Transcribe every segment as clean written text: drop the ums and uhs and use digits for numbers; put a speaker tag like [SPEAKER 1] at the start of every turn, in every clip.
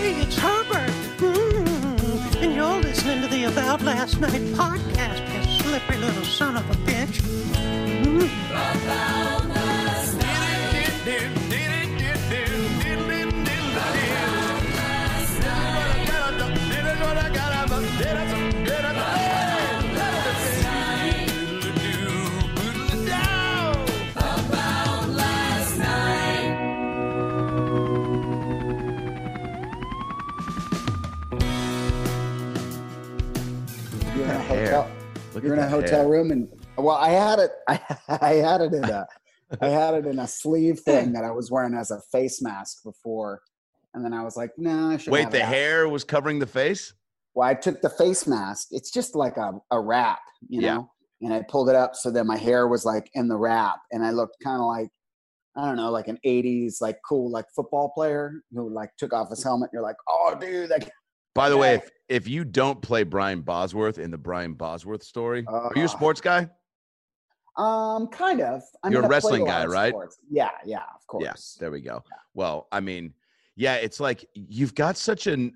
[SPEAKER 1] Hey, it's Herbert. And you're listening to the About Last Night podcast, you slippery little son of a bitch.
[SPEAKER 2] About last night.
[SPEAKER 3] You're in a hotel room, and well, I had it in a sleeve thing that I was wearing as a face mask before, and then I was like, no, I should.
[SPEAKER 4] Wait, the hair was covering the face?
[SPEAKER 3] Well, I took the face mask. It's just like a wrap, you know, and I pulled it up so that my hair was like in the wrap, and I looked kind of like, I don't know, like an 80s like cool like football player who like took off his helmet. You're like, oh, dude, like.
[SPEAKER 4] By the way, if you don't play Brian Bosworth in the Brian Bosworth story, are you a sports guy?
[SPEAKER 3] Kind of.
[SPEAKER 4] You're a wrestling guy, right?
[SPEAKER 3] Sports. Yeah, of course.
[SPEAKER 4] Yeah, there we go. Yeah. Well, I mean, yeah, it's like you've got such an,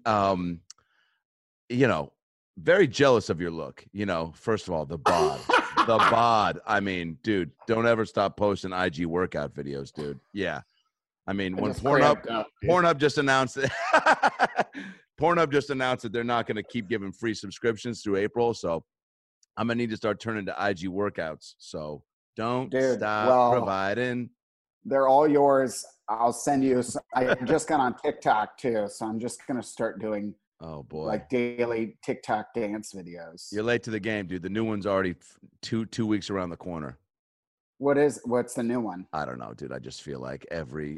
[SPEAKER 4] very jealous of your look. You know, first of all, the bod, the bod. I mean, dude, don't ever stop posting IG workout videos, dude. Yeah, I mean, when Pornhub just announced it. Pornhub just announced that they're not going to keep giving free subscriptions through April, so I'm going to need to start turning to IG workouts. So don't stop providing.
[SPEAKER 3] They're all yours. I'll send you. I just got on TikTok too, so I'm just going to start doing like daily TikTok dance videos.
[SPEAKER 4] You're late to the game, dude. The new one's already two weeks around the corner.
[SPEAKER 3] What's the new one?
[SPEAKER 4] I don't know, dude. I just feel like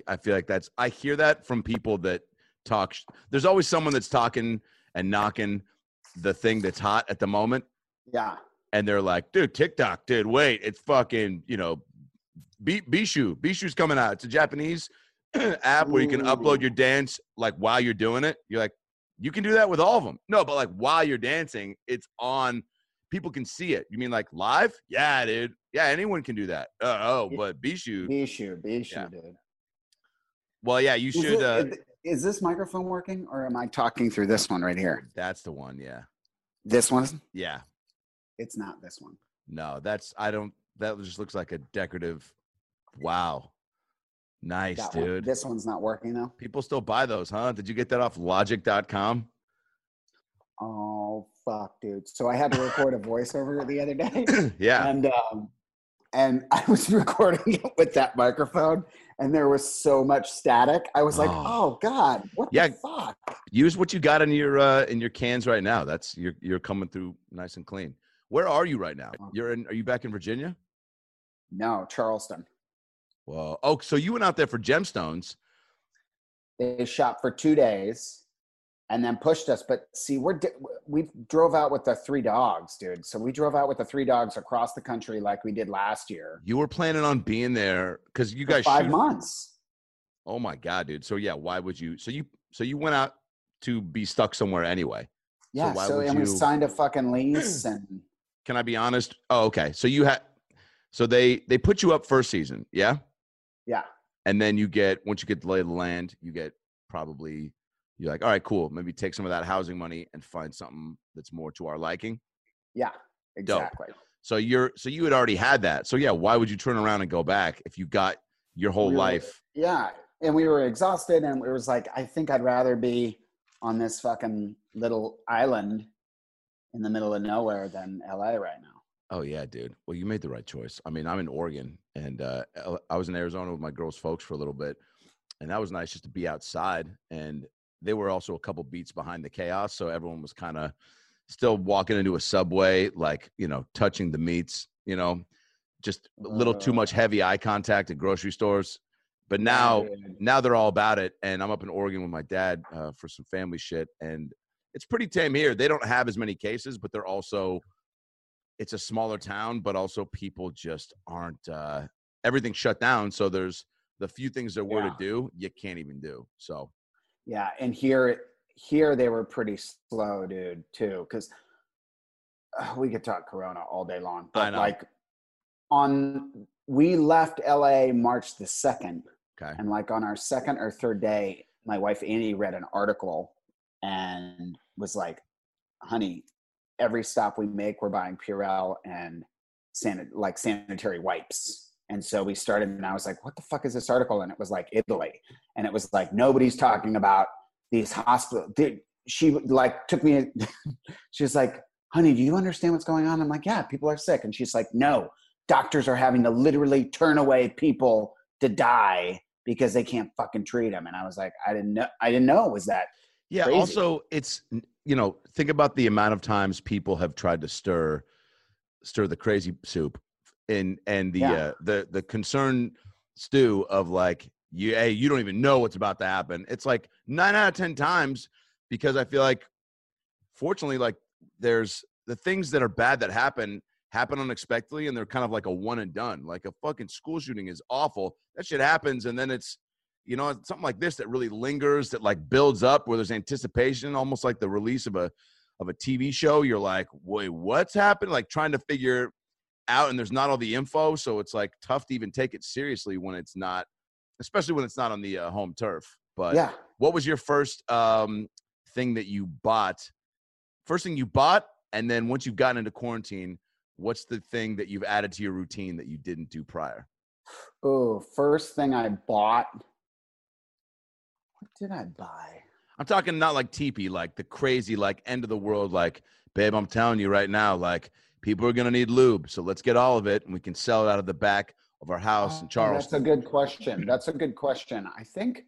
[SPEAKER 4] I hear that from people that talk. There's always someone that's talking and knocking the thing that's hot at the moment.
[SPEAKER 3] Yeah.
[SPEAKER 4] And they're like, dude, TikTok, dude, wait, it's fucking, Bishu. Bishu's coming out. It's a Japanese app where you can upload your dance like while you're doing it. You're like, you can do that with all of them. No, but like while you're dancing, it's on. People can see it. You mean like live? Yeah, dude. Yeah, anyone can do that. But Bishu,
[SPEAKER 3] yeah. Dude.
[SPEAKER 4] Well, yeah, you should.
[SPEAKER 3] Is this microphone working, or am I talking through this one right here?
[SPEAKER 4] That's the one, yeah.
[SPEAKER 3] This one?
[SPEAKER 4] Yeah.
[SPEAKER 3] It's not this one.
[SPEAKER 4] No, that just looks like a decorative. Wow. Nice, dude.
[SPEAKER 3] This one's not working though.
[SPEAKER 4] People still buy those, huh? Did you get that off logic.com?
[SPEAKER 3] Oh, fuck, dude. So I had to record a voiceover the other day.
[SPEAKER 4] Yeah.
[SPEAKER 3] And I was recording it with that microphone, and there was so much static. I was like, "Oh God, what the fuck?"
[SPEAKER 4] Use what you got in your cans right now. That's you're coming through nice and clean. Where are you right now? Are you back in Virginia?
[SPEAKER 3] No, Charleston.
[SPEAKER 4] Well, so you went out there for Gemstones.
[SPEAKER 3] They shot for 2 days. And then pushed us. But see, we drove out with the 3 dogs, dude. So we drove out with the 3 dogs across the country like we did last year.
[SPEAKER 4] You were planning on being there because you guys
[SPEAKER 3] 5 months.
[SPEAKER 4] Oh my God, dude. So yeah, why would you? So you went out to be stuck somewhere anyway.
[SPEAKER 3] Yeah. We signed a fucking lease. And
[SPEAKER 4] can I be honest? Oh, okay. So they put you up first season, yeah.
[SPEAKER 3] Yeah.
[SPEAKER 4] And then once you get the lay of the land, you get probably. You're like, all right, cool. Maybe take some of that housing money and find something that's more to our liking.
[SPEAKER 3] Yeah, exactly.
[SPEAKER 4] Dope. So you had already had that. So yeah, why would you turn around and go back if you got your whole life?
[SPEAKER 3] Yeah, and we were exhausted, and it was like, I think I'd rather be on this fucking little island in the middle of nowhere than LA right now.
[SPEAKER 4] Oh yeah, dude. Well, you made the right choice. I mean, I'm in Oregon, and I was in Arizona with my girl's folks for a little bit, and that was nice just to be outside. And they were also a couple beats behind the chaos. So everyone was kind of still walking into a Subway, like, touching the meats, just a little too much heavy eye contact at grocery stores. But now they're all about it. And I'm up in Oregon with my dad for some family shit. And it's pretty tame here. They don't have as many cases, but it's a smaller town, but also people just aren't, everything's shut down. So there's the few things there were to do, you can't even do. So.
[SPEAKER 3] Yeah, and here they were pretty slow, dude, too, because we could talk Corona all day long. But like we left LA March the 2nd.
[SPEAKER 4] Okay.
[SPEAKER 3] And like on our second or third day, my wife Annie read an article and was like, honey, every stop we make, we're buying Purell and sanitary wipes. And so we started, and I was like, what the fuck is this article? And it was like Italy. And it was like, nobody's talking about these hospitals. She like took me, she was like, honey, do you understand what's going on? I'm like, yeah, people are sick. And she's like, no, doctors are having to literally turn away people to die because they can't fucking treat them. And I was like, I didn't know it was that.
[SPEAKER 4] Yeah.
[SPEAKER 3] Crazy.
[SPEAKER 4] Also, it's, think about the amount of times people have tried to stir the crazy soup and the concern stew of like, you don't even know what's about to happen. It's like 9 out of 10 times, because I feel like, fortunately, like there's the things that are bad that happen unexpectedly, and they're kind of like a one and done. Like a fucking school shooting is awful. That shit happens, and then it's, something like this that really lingers, that like builds up, where there's anticipation, almost like the release of a TV show. You're like, wait, what's happened? Like trying to figure out, and there's not all the info, so it's like tough to even take it seriously when it's not, especially when it's not on the home turf. But
[SPEAKER 3] yeah,
[SPEAKER 4] what was your first thing that you bought? First thing you bought, and then once you've gotten into quarantine, what's the thing that you've added to your routine that you didn't do prior?
[SPEAKER 3] Oh, first thing I bought. What did I buy?
[SPEAKER 4] I'm talking not like teepee, like the crazy, like end of the world, like, babe, I'm telling you right now, like people are going to need lube. So let's get all of it and we can sell it out of the back of our house in Charleston.
[SPEAKER 3] That's a good question. I think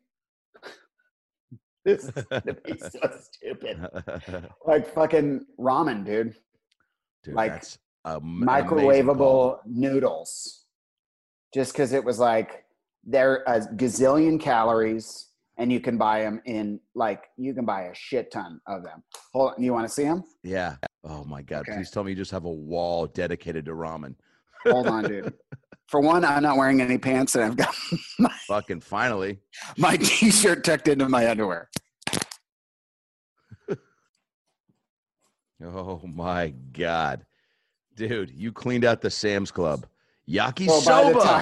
[SPEAKER 3] this is going to be so stupid. Like fucking ramen, dude. Like
[SPEAKER 4] that's
[SPEAKER 3] microwavable noodles. Just because it was like, they're a gazillion calories. And you can buy them you can buy a shit ton of them. Hold on, you want to see them?
[SPEAKER 4] Yeah. Oh my God.
[SPEAKER 3] Okay.
[SPEAKER 4] Please tell me you just have a wall dedicated to ramen.
[SPEAKER 3] Hold on, dude. For one, I'm not wearing any pants, and I've got
[SPEAKER 4] finally
[SPEAKER 3] my t-shirt tucked into my underwear.
[SPEAKER 4] Oh my God. Dude, you cleaned out the Sam's Club. Yakisoba.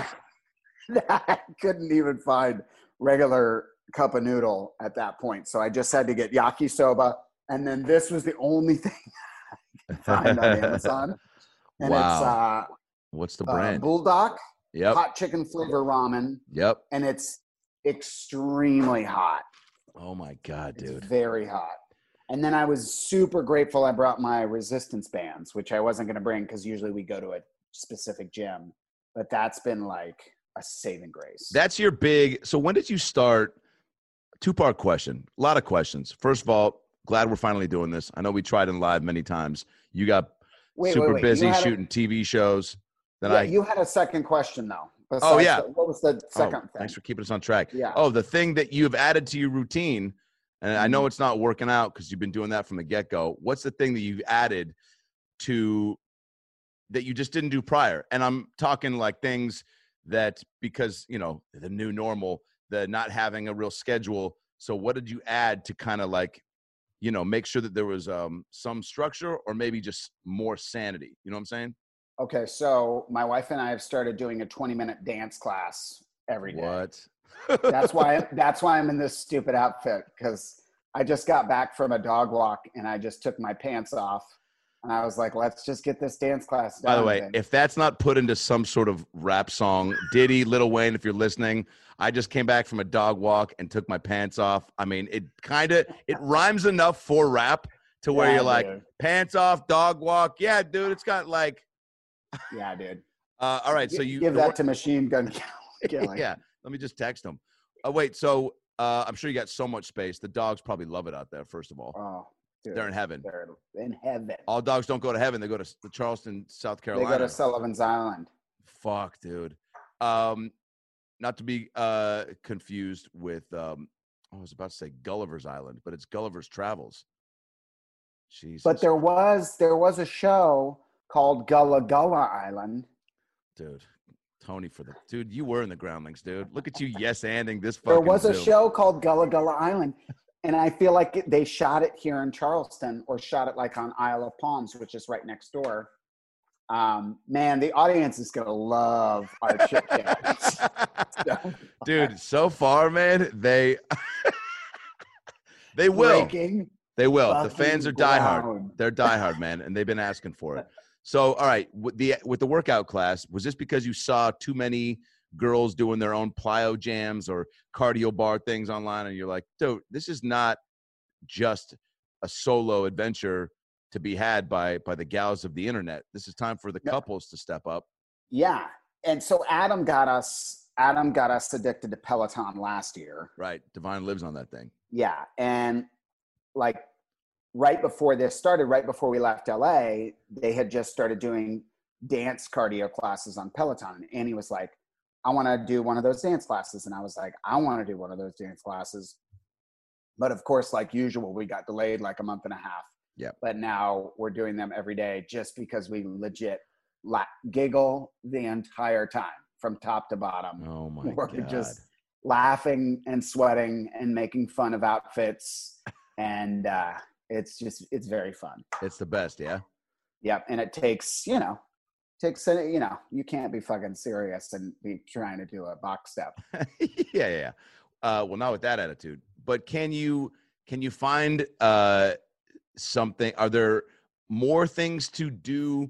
[SPEAKER 3] I couldn't even find regular cup of noodle at that point. So I just had to get yakisoba. And then this was the only thing I could find on Amazon. And
[SPEAKER 4] wow. It's what's the brand?
[SPEAKER 3] Bulldog.
[SPEAKER 4] Yep.
[SPEAKER 3] Hot chicken flavor ramen.
[SPEAKER 4] Yep.
[SPEAKER 3] And it's extremely hot.
[SPEAKER 4] Oh my God, dude.
[SPEAKER 3] It's very hot. And then I was super grateful I brought my resistance bands, which I wasn't going to bring because usually we go to a specific gym. But that's been like a saving grace.
[SPEAKER 4] That's your big. So when did you start? Two-part question. A lot of questions. First of all, glad we're finally doing this. I know we tried in live many times. You got super busy shooting TV shows.
[SPEAKER 3] You had a second question though.
[SPEAKER 4] Oh yeah.
[SPEAKER 3] What was the second thing?
[SPEAKER 4] Thanks for keeping us on track.
[SPEAKER 3] Yeah.
[SPEAKER 4] Oh, the thing that you've added to your routine, and I know it's not working out because you've been doing that from the get-go. What's the thing that you've added to that you just didn't do prior? And I'm talking like things that, because, the new normal, the not having a real schedule. So what did you add to kind of like, make sure that there was some structure or maybe just more sanity? You know what I'm saying?
[SPEAKER 3] Okay. So my wife and I have started doing a 20-minute dance class every day.
[SPEAKER 4] What?
[SPEAKER 3] That's why I'm in this stupid outfit, because I just got back from a dog walk and I just took my pants off. And I was like, let's just get this dance class done.
[SPEAKER 4] By the way, if that's not put into some sort of rap song, Diddy, Lil Wayne, if you're listening, I just came back from a dog walk and took my pants off. I mean, it rhymes enough for rap to where you're like, dude. Pants off, dog walk. Yeah, dude, it's got like.
[SPEAKER 3] Yeah, dude.
[SPEAKER 4] All right, so you
[SPEAKER 3] give that to Machine Gun Kelly.
[SPEAKER 4] Yeah, let me just text him. Wait, so I'm sure you got so much space. The dogs probably love it out there, first of all.
[SPEAKER 3] Oh. Dude,
[SPEAKER 4] they're in heaven.
[SPEAKER 3] They're in heaven.
[SPEAKER 4] All dogs don't go to heaven. They go to Charleston, South Carolina.
[SPEAKER 3] They go to Sullivan's Island.
[SPEAKER 4] Fuck, dude. Not to be confused with, I was about to say Gulliver's Island, but it's Gulliver's Travels. Jesus.
[SPEAKER 3] But there was a show called Gullah Island.
[SPEAKER 4] Dude, Tony dude, you were in the Groundlings, dude. Look at you yes-anding this fucking
[SPEAKER 3] There was a
[SPEAKER 4] Zoom.
[SPEAKER 3] show called Gullah Island. And I feel like they shot it here in Charleston, or shot it like on Isle of Palms, which is right next door. Man, the audience is going to love our shit cats.
[SPEAKER 4] Dude, so far, man, they will. They will. The
[SPEAKER 3] fucking
[SPEAKER 4] fans are
[SPEAKER 3] ground.
[SPEAKER 4] diehard. They're diehard, man, and they've been asking for it. So, all right, with the workout class, was this because you saw too many girls doing their own plyo jams or cardio bar things online, and you're like, dude, this is not just a solo adventure to be had by the gals of the internet. This is time for the couples to step up.
[SPEAKER 3] Yeah. And so Adam got us addicted to Peloton last year.
[SPEAKER 4] Right. Divine lives on that thing.
[SPEAKER 3] Yeah. And like right before this started, right before we left LA, they had just started doing dance cardio classes on Peloton. And he was like, I want to do one of those dance classes. And I was like, I want to do one of those dance classes. But of course, like usual, we got delayed like a month and a half.
[SPEAKER 4] Yeah.
[SPEAKER 3] But now we're doing them every day just because we legit giggle the entire time from top to bottom.
[SPEAKER 4] Oh my
[SPEAKER 3] we're
[SPEAKER 4] God.
[SPEAKER 3] Just laughing and sweating and making fun of outfits. And it's very fun.
[SPEAKER 4] It's the best. Yeah.
[SPEAKER 3] Yep. And it takes, you can't be fucking serious and be trying to do a box step.
[SPEAKER 4] Yeah. Well, not with that attitude, but can you find something? Are there more things to do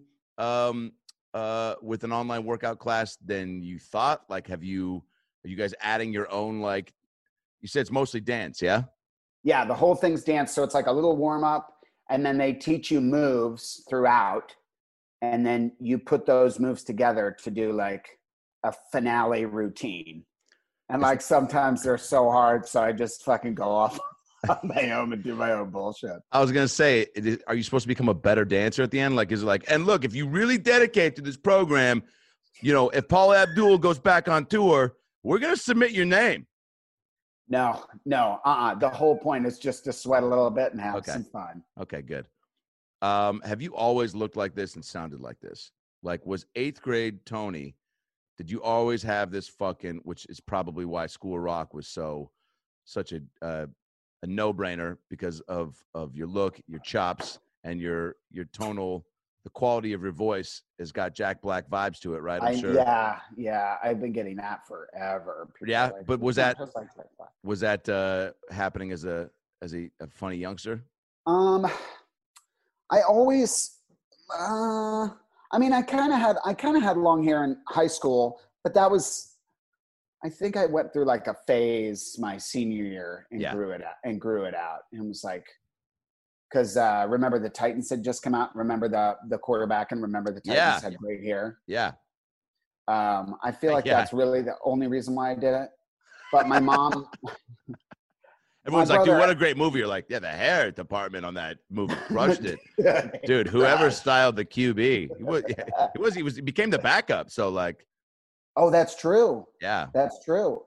[SPEAKER 4] with an online workout class than you thought? Like, are you guys adding your own, like you said, it's mostly dance. Yeah.
[SPEAKER 3] Yeah. The whole thing's dance. So it's like a little warm up and then they teach you moves throughout. And then you put those moves together to do like a finale routine. And like sometimes they're so hard. So I just fucking go off on my own and do my own bullshit.
[SPEAKER 4] I was going to say, are you supposed to become a better dancer at the end? Like, is it like, and look, if you really dedicate to this program, if Paula Abdul goes back on tour, we're going to submit your name.
[SPEAKER 3] No. The whole point is just to sweat a little bit and have some fun.
[SPEAKER 4] Okay, good. Have you always looked like this and sounded like this? Like, was 8th grade Tony, did you always have this fucking, which is probably why School of Rock was such a no-brainer because of your look, your chops, and your tonal, the quality of your voice has got Jack Black vibes to it, right? I'm sure.
[SPEAKER 3] Yeah. I've been getting that forever. People
[SPEAKER 4] yeah,
[SPEAKER 3] like,
[SPEAKER 4] but was that happening as a funny youngster?
[SPEAKER 3] I always, I kind of had long hair in high school, but that was, I think I went through like a phase my senior year and grew it out. And was like, cause remember the Titans had just come out. Remember the quarterback and remember the Titans had great hair.
[SPEAKER 4] Yeah.
[SPEAKER 3] I feel like that's really the only reason why I did it. But my mom,
[SPEAKER 4] everyone's like, dude, what a great movie. You're like, yeah, the hair department on that movie crushed it. Dude, whoever styled the QB, he became the backup. So like,
[SPEAKER 3] oh, that's true.
[SPEAKER 4] Yeah.
[SPEAKER 3] That's true.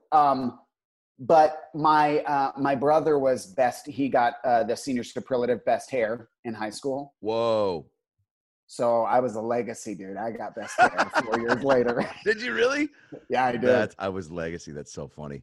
[SPEAKER 3] But my brother was best. He got the senior superlative best hair in high school.
[SPEAKER 4] Whoa.
[SPEAKER 3] So I was a legacy, dude. I got best hair 4 years later.
[SPEAKER 4] Did you really?
[SPEAKER 3] Yeah, I did.
[SPEAKER 4] I was legacy. That's so funny.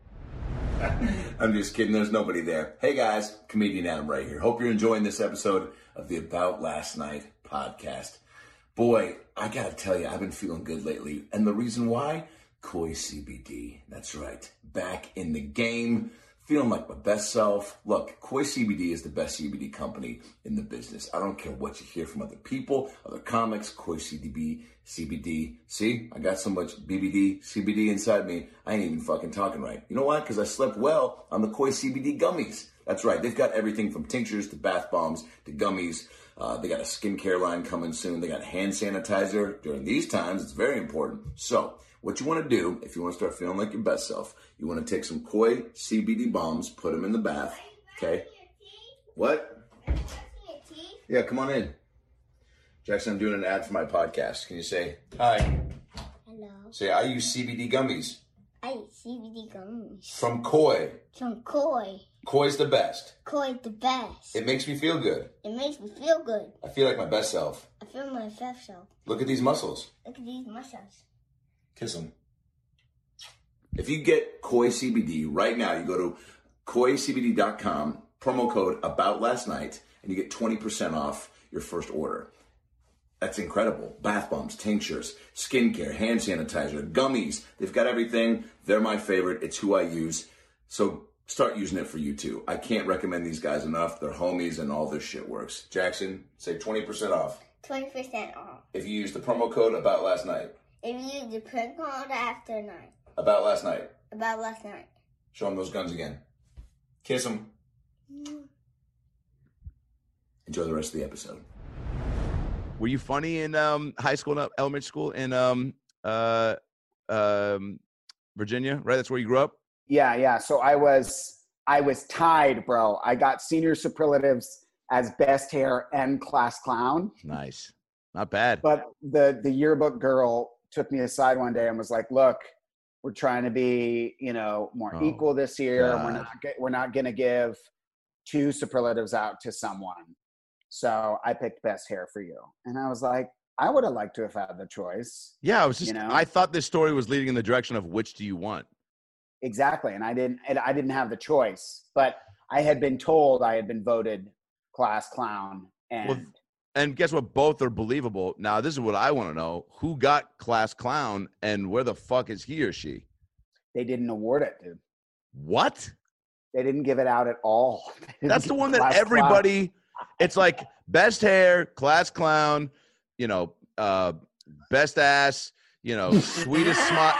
[SPEAKER 2] I'm just kidding. There's nobody there. Hey guys, comedian Adam right here. Hope you're enjoying this episode of the About Last Night podcast. Boy, I gotta tell you, I've been feeling good lately. And the reason why? Koi CBD. That's right. Back in the game. Feeling like my best self. Look, Koi CBD is the best CBD company in the business. I don't care what you hear from other people, other comics, Koi CBD. See, I got so much CBD inside me, I ain't even fucking talking right. You know why? Because I slept well on the Koi CBD gummies. That's right. They've got everything from tinctures to bath bombs to gummies. They got a skincare line coming soon. They got hand sanitizer. During these times, it's very important. So what you want to do, if you want to start feeling like your best self, you want to take some Koi CBD bombs, put them in the bath, okay? What? Yeah, come on in. Jackson, I'm doing an ad for my podcast. Can you say hi?
[SPEAKER 5] Hello.
[SPEAKER 2] Say, I use CBD gummies.
[SPEAKER 5] I use CBD gummies.
[SPEAKER 2] From Koi.
[SPEAKER 5] From Koi.
[SPEAKER 2] Koi's the best.
[SPEAKER 5] Koi's the best.
[SPEAKER 2] It makes me feel good.
[SPEAKER 5] It makes me feel good.
[SPEAKER 2] I feel like my best self.
[SPEAKER 5] I feel my best self.
[SPEAKER 2] Look at these muscles.
[SPEAKER 5] Look at these muscles.
[SPEAKER 2] Kiss them. If you get Koi CBD right now, you go to koicbd.com, promo code AboutLastNight, and you get 20% off your first order. That's incredible. Bath bombs, tinctures, skincare, hand sanitizer, gummies. They've got everything. They're my favorite. It's who I use. So start using it for you too. I can't recommend these guys enough. They're homies and all this shit works. Jackson, say 20% off.
[SPEAKER 5] 20% off.
[SPEAKER 2] If you use the promo code About Last Night.
[SPEAKER 5] If you use the print code after night.
[SPEAKER 2] About Last Night.
[SPEAKER 5] About last night.
[SPEAKER 2] Show them those guns again. Kiss them. Enjoy the rest of the episode.
[SPEAKER 4] Were you funny in high school and elementary school in Virginia? Right, that's where you grew up.
[SPEAKER 3] Yeah. So I was tied, bro. I got senior superlatives as best hair and class clown.
[SPEAKER 4] Nice, not bad.
[SPEAKER 3] But the yearbook girl took me aside one day and was like, "Look, we're trying to be, more equal this year.
[SPEAKER 4] God.
[SPEAKER 3] We're not going to give 2 superlatives out to someone." So I picked best hair for you. And I was like, I would have liked to have had the choice.
[SPEAKER 4] Yeah, I thought this story was leading in the direction of which do you want?
[SPEAKER 3] Exactly. And I didn't have the choice, but I had been told I had been voted class clown.
[SPEAKER 4] And guess what? Both are believable. Now, this is what I want to know. Who got class clown and where the fuck is he or she?
[SPEAKER 3] They didn't award it, dude.
[SPEAKER 4] What?
[SPEAKER 3] They didn't give it out at all.
[SPEAKER 4] That's the one that everybody... Clown. It's like best hair, class clown, best ass, sweetest smile,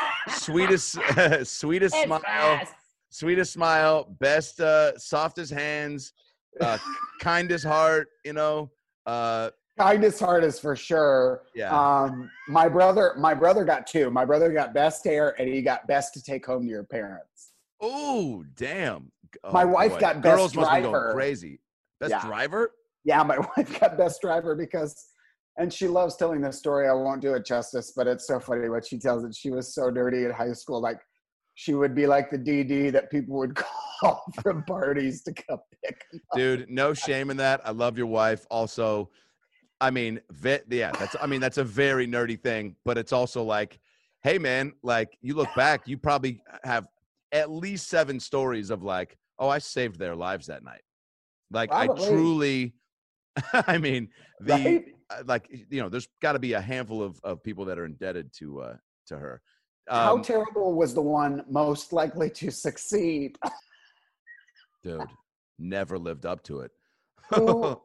[SPEAKER 4] sweetest smile, best, softest hands, kindest heart,
[SPEAKER 3] kindest heart is for sure.
[SPEAKER 4] Yeah.
[SPEAKER 3] My brother got 2. My brother got best hair and he got best to take home to your parents.
[SPEAKER 4] Oh, damn. Oh,
[SPEAKER 3] my wife got best
[SPEAKER 4] Girls
[SPEAKER 3] driver.
[SPEAKER 4] Must be going crazy. Best driver?
[SPEAKER 3] Yeah, my wife got best driver and she loves telling this story. I won't do it justice, but it's so funny what she tells it. She was so dirty in high school. Like she would be like the DD that people would call from parties to come pick them up.
[SPEAKER 4] Dude, no shame in that. I love your wife. Also, that's a very nerdy thing, but it's also like, hey man, like you look back, you probably have at least 7 stories of like, oh, I saved their lives that night. Like probably. I truly,
[SPEAKER 3] right?
[SPEAKER 4] There's got to be a handful of people that are indebted to her.
[SPEAKER 3] How terrible was the one most likely to succeed?
[SPEAKER 4] Dude, never lived up to it.
[SPEAKER 3] What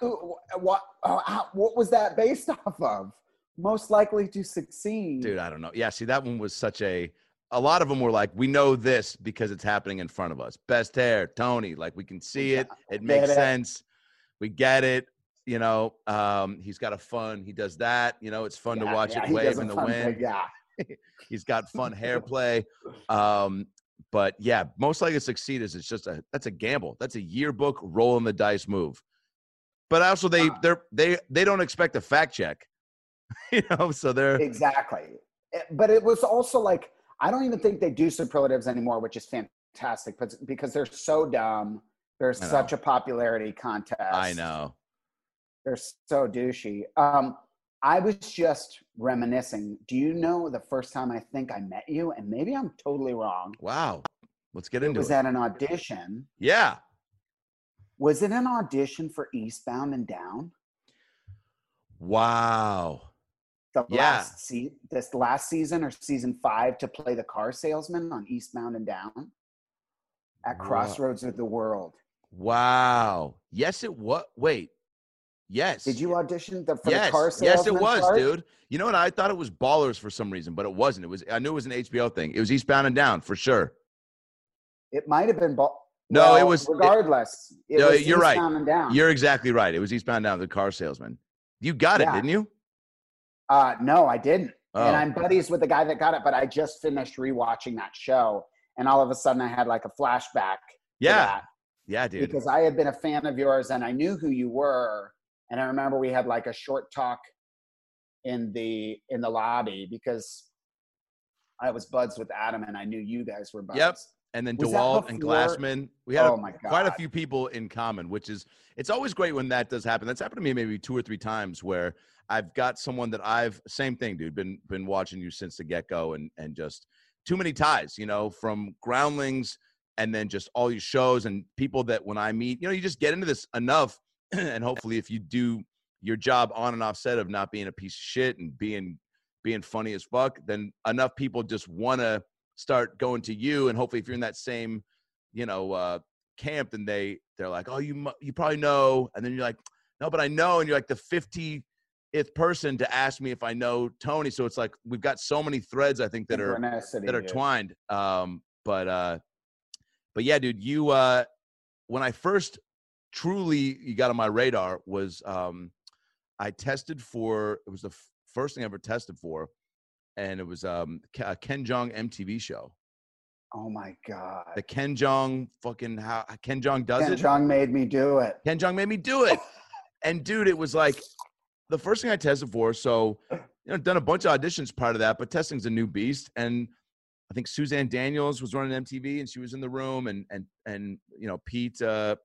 [SPEAKER 3] was that based off of? Most likely to succeed.
[SPEAKER 4] Dude, I don't know. Yeah, see, that one was such a lot of them were like, we know this because it's happening in front of us. Best hair, Tony, like we can see it. It makes sense. We get it. He's got he does that. It's fun to watch it wave in the wind. He's got fun hair play. But yeah, most likely to succeed that's a gamble. That's a yearbook rolling the dice move. But also they don't expect a fact check. So they're
[SPEAKER 3] exactly. But it was also like, I don't even think they do superlatives anymore, which is fantastic, but because they're so dumb. There's such a popularity contest.
[SPEAKER 4] I know.
[SPEAKER 3] They're so douchey. I was just reminiscing. Do you know the first time I think I met you? And maybe I'm totally wrong.
[SPEAKER 4] Wow. Let's get into it.
[SPEAKER 3] Was at an audition.
[SPEAKER 4] Yeah.
[SPEAKER 3] Was it an audition for Eastbound and Down?
[SPEAKER 4] Wow.
[SPEAKER 3] This last season or season 5 to play the car salesman on Eastbound and Down at Crossroads of the World.
[SPEAKER 4] Wow. Yes, it was. Wait. Yes.
[SPEAKER 3] Did you audition for the car salesman?
[SPEAKER 4] Yes, it was,
[SPEAKER 3] part?
[SPEAKER 4] dude. You know what? I thought it was Ballers for some reason, but it wasn't. I knew it was an HBO thing. It was Eastbound and Down for sure.
[SPEAKER 3] It might have been.
[SPEAKER 4] No, it was.
[SPEAKER 3] Regardless,
[SPEAKER 4] you're
[SPEAKER 3] Eastbound
[SPEAKER 4] right.
[SPEAKER 3] And Down.
[SPEAKER 4] You're exactly right. It was Eastbound and Down, the car salesman. You got it, didn't you?
[SPEAKER 3] No, I didn't.
[SPEAKER 4] Oh.
[SPEAKER 3] And I'm buddies with the guy that got it, but I just finished rewatching that show, and all of a sudden I had like a flashback.
[SPEAKER 4] Yeah. Yeah, dude.
[SPEAKER 3] Because I had been a fan of yours, and I knew who you were. And I remember we had like a short talk in the lobby because I was buds with Adam and I knew you guys were buds.
[SPEAKER 4] Yep. And then DeWalt and Glassman. We had quite a few people in common, it's always great when that does happen. That's happened to me maybe 2 or 3 times where I've got someone that same thing, dude, been watching you since the get-go and just too many ties, from Groundlings and then just all your shows and people that when I meet, you just get into this enough. And hopefully if you do your job on and off set of not being a piece of shit and being funny as fuck, then enough people just want to start going to you. And hopefully if you're in that same camped, and they're like, oh, you probably know, and then you're like, no, but I know, and you're like the 50th person to ask me if I know Tony. So it's like we've got so many threads, I think, that are
[SPEAKER 3] dude.
[SPEAKER 4] twined. But yeah, dude, you when I first truly you got on my radar was I tested for, it was the first thing I ever tested for, and it was a Ken Jeong MTV show.
[SPEAKER 3] Oh my God.
[SPEAKER 4] The Ken Jeong fucking, how Ken Jeong does
[SPEAKER 3] Ken
[SPEAKER 4] it.
[SPEAKER 3] Jeong made me do it.
[SPEAKER 4] Ken Jeong made me do it. And dude, it was like the first thing I tested for. So, done a bunch of auditions part of that, but testing's a new beast. And I think Suzanne Daniels was running MTV, and she was in the room, and Pete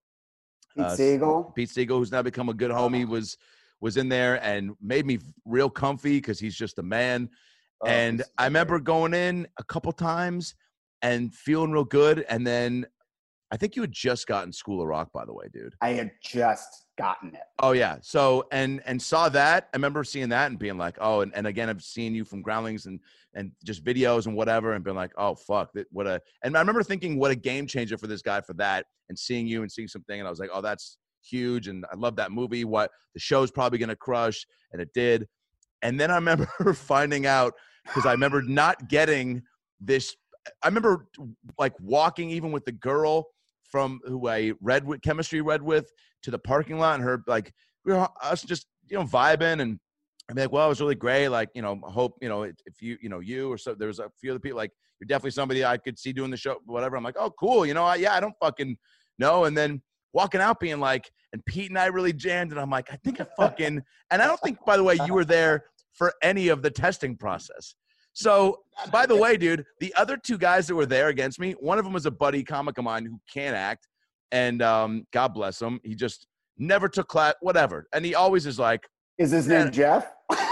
[SPEAKER 4] Siegel, who's now become a good homie, was in there and made me real comfy because he's just a man. And I remember going in a couple times and feeling real good. And then I think you had just gotten School of Rock, by the way, dude.
[SPEAKER 3] I had just gotten it.
[SPEAKER 4] Oh yeah. So, and saw that. I remember seeing that and being like, oh, and again, I've seen you from Groundlings and just videos and whatever, and been like, oh fuck, and I remember thinking what a game changer for this guy for that, and seeing you and seeing something. And I was like, oh, that's huge. And I love that movie. What the show's probably going to crush. And it did. And then I remember finding out, because I remember not getting this. I remember like walking even with the girl from who I chemistry read with, to the parking lot, and her like, us just, vibing, and I'm like, well, it was really great. Like, I hope, if you or so, there's a few other people, like, you're definitely somebody I could see doing the show, whatever. I'm like, oh, cool. I don't fucking know. And then walking out being like, and Pete and I really jammed, and I'm like, I think I fucking, and I don't think, by the way, you were there for any of the testing process. So, by the way, dude, the other two guys that were there against me, one of them was a buddy comic of mine who can't act, and God bless him. He just never took class, whatever. And he always is like,
[SPEAKER 3] is his name Jeff?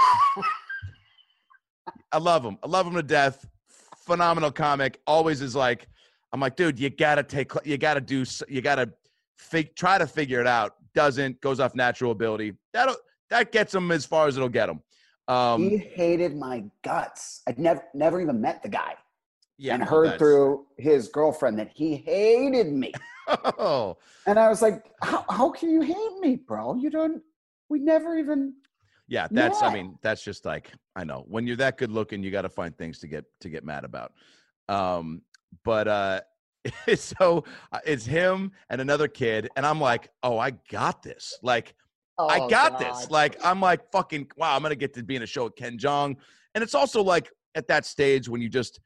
[SPEAKER 4] I love him. I love him to death. Phenomenal comic. Always is like, I'm like, dude, you got to try to figure it out. Doesn't, goes off natural ability. That gets him as far as it'll get him.
[SPEAKER 3] He hated my guts. I'd never even met the guy.
[SPEAKER 4] Yeah,
[SPEAKER 3] and heard through his girlfriend that he hated me.
[SPEAKER 4] Oh.
[SPEAKER 3] And I was like, how can you hate me, bro? We never even.
[SPEAKER 4] Yeah, that's just like, I know when you're that good looking, you got to find things to get mad about. But so it's him and another kid, and I'm like, oh, I got this. Like, I got this. Like, I'm like, fucking, wow, I'm going to get to be in a show with Ken Jeong. And it's also like at that stage when you just,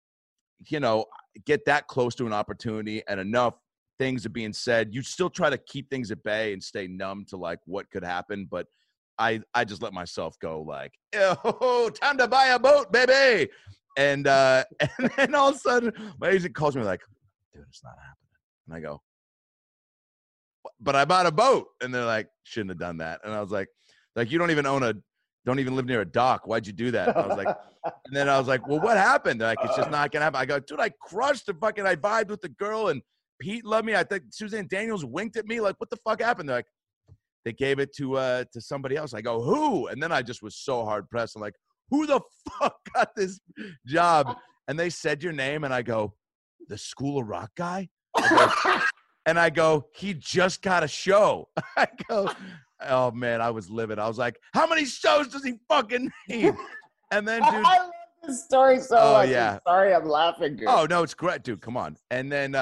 [SPEAKER 4] get that close to an opportunity and enough things are being said, you still try to keep things at bay and stay numb to like what could happen. But I just let myself go like, oh, time to buy a boat, baby. And then all of a sudden my agent calls me like, dude, it's not happening. And I go, but I bought a boat. And they're like, shouldn't have done that. And I was like, you don't even live near a dock. Why'd you do that? And I was like, and then I was like, well, what happened? They're like, it's just not gonna happen. I go, dude, I crushed the fucking, I vibed with the girl, and Pete loved me. I think Suzanne Daniels winked at me. Like, what the fuck happened? They're like, they gave it to somebody else. I go, who? And then I just was so hard pressed. I'm like, who the fuck got this job? And they said your name, and I go, the School of Rock guy? And I go, he just got a show. I go, oh man, I was livid. I was like, how many shows does he fucking need? And then, dude,
[SPEAKER 3] I love this story so much. Yeah. I'm sorry, I'm laughing, dude.
[SPEAKER 4] Oh no, it's great, dude. Come on. And then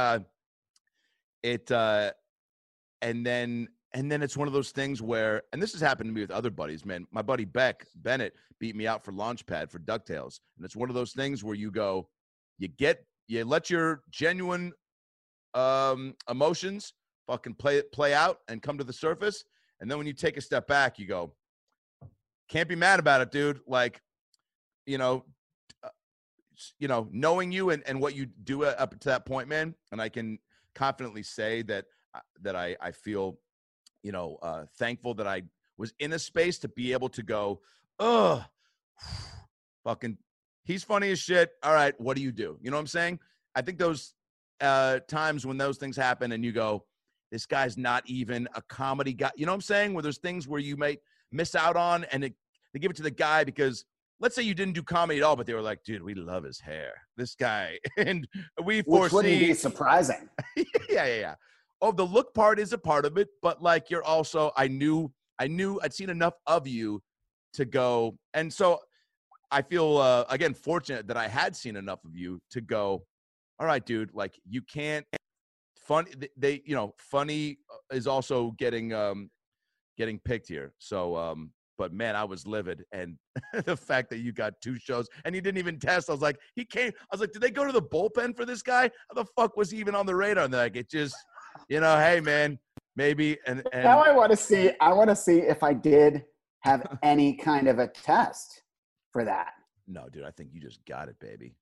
[SPEAKER 4] and then it's one of those things where, and this has happened to me with other buddies, man. My buddy Beck Bennett beat me out for Launchpad for DuckTales. And it's one of those things where you go, you let your genuine emotions fucking play out and come to the surface. And then when you take a step back, you go, can't be mad about it, dude. Like, knowing you and what you do up to that point, man. And I can confidently say that I feel, thankful that I was in a space to be able to go, oh, fucking, he's funny as shit. All right, what do you do? You know what I'm saying? I think those times when those things happen and you go, this guy's not even a comedy guy. You know what I'm saying? Where there's things where you might miss out on, and they give it to the guy because let's say you didn't do comedy at all, but they were like, dude, we love his hair, this guy, and we
[SPEAKER 3] Which
[SPEAKER 4] foresee.
[SPEAKER 3] wouldn't be surprising.
[SPEAKER 4] yeah. Oh, the look part is a part of it, but like you're also, I knew I'd seen enough of you to go, and so I feel again fortunate that I had seen enough of you to go, all right, dude, like you can't. Funny is also getting picked here. So, but man, I was livid, and the fact that you got 2 shows and he didn't even test. I was like, he came. I was like, did they go to the bullpen for this guy? How the fuck was he even on the radar? And they're like, it just, hey man, maybe. And
[SPEAKER 3] now I want to see if I did have any kind of a test for that.
[SPEAKER 4] No, dude, I think you just got it, baby.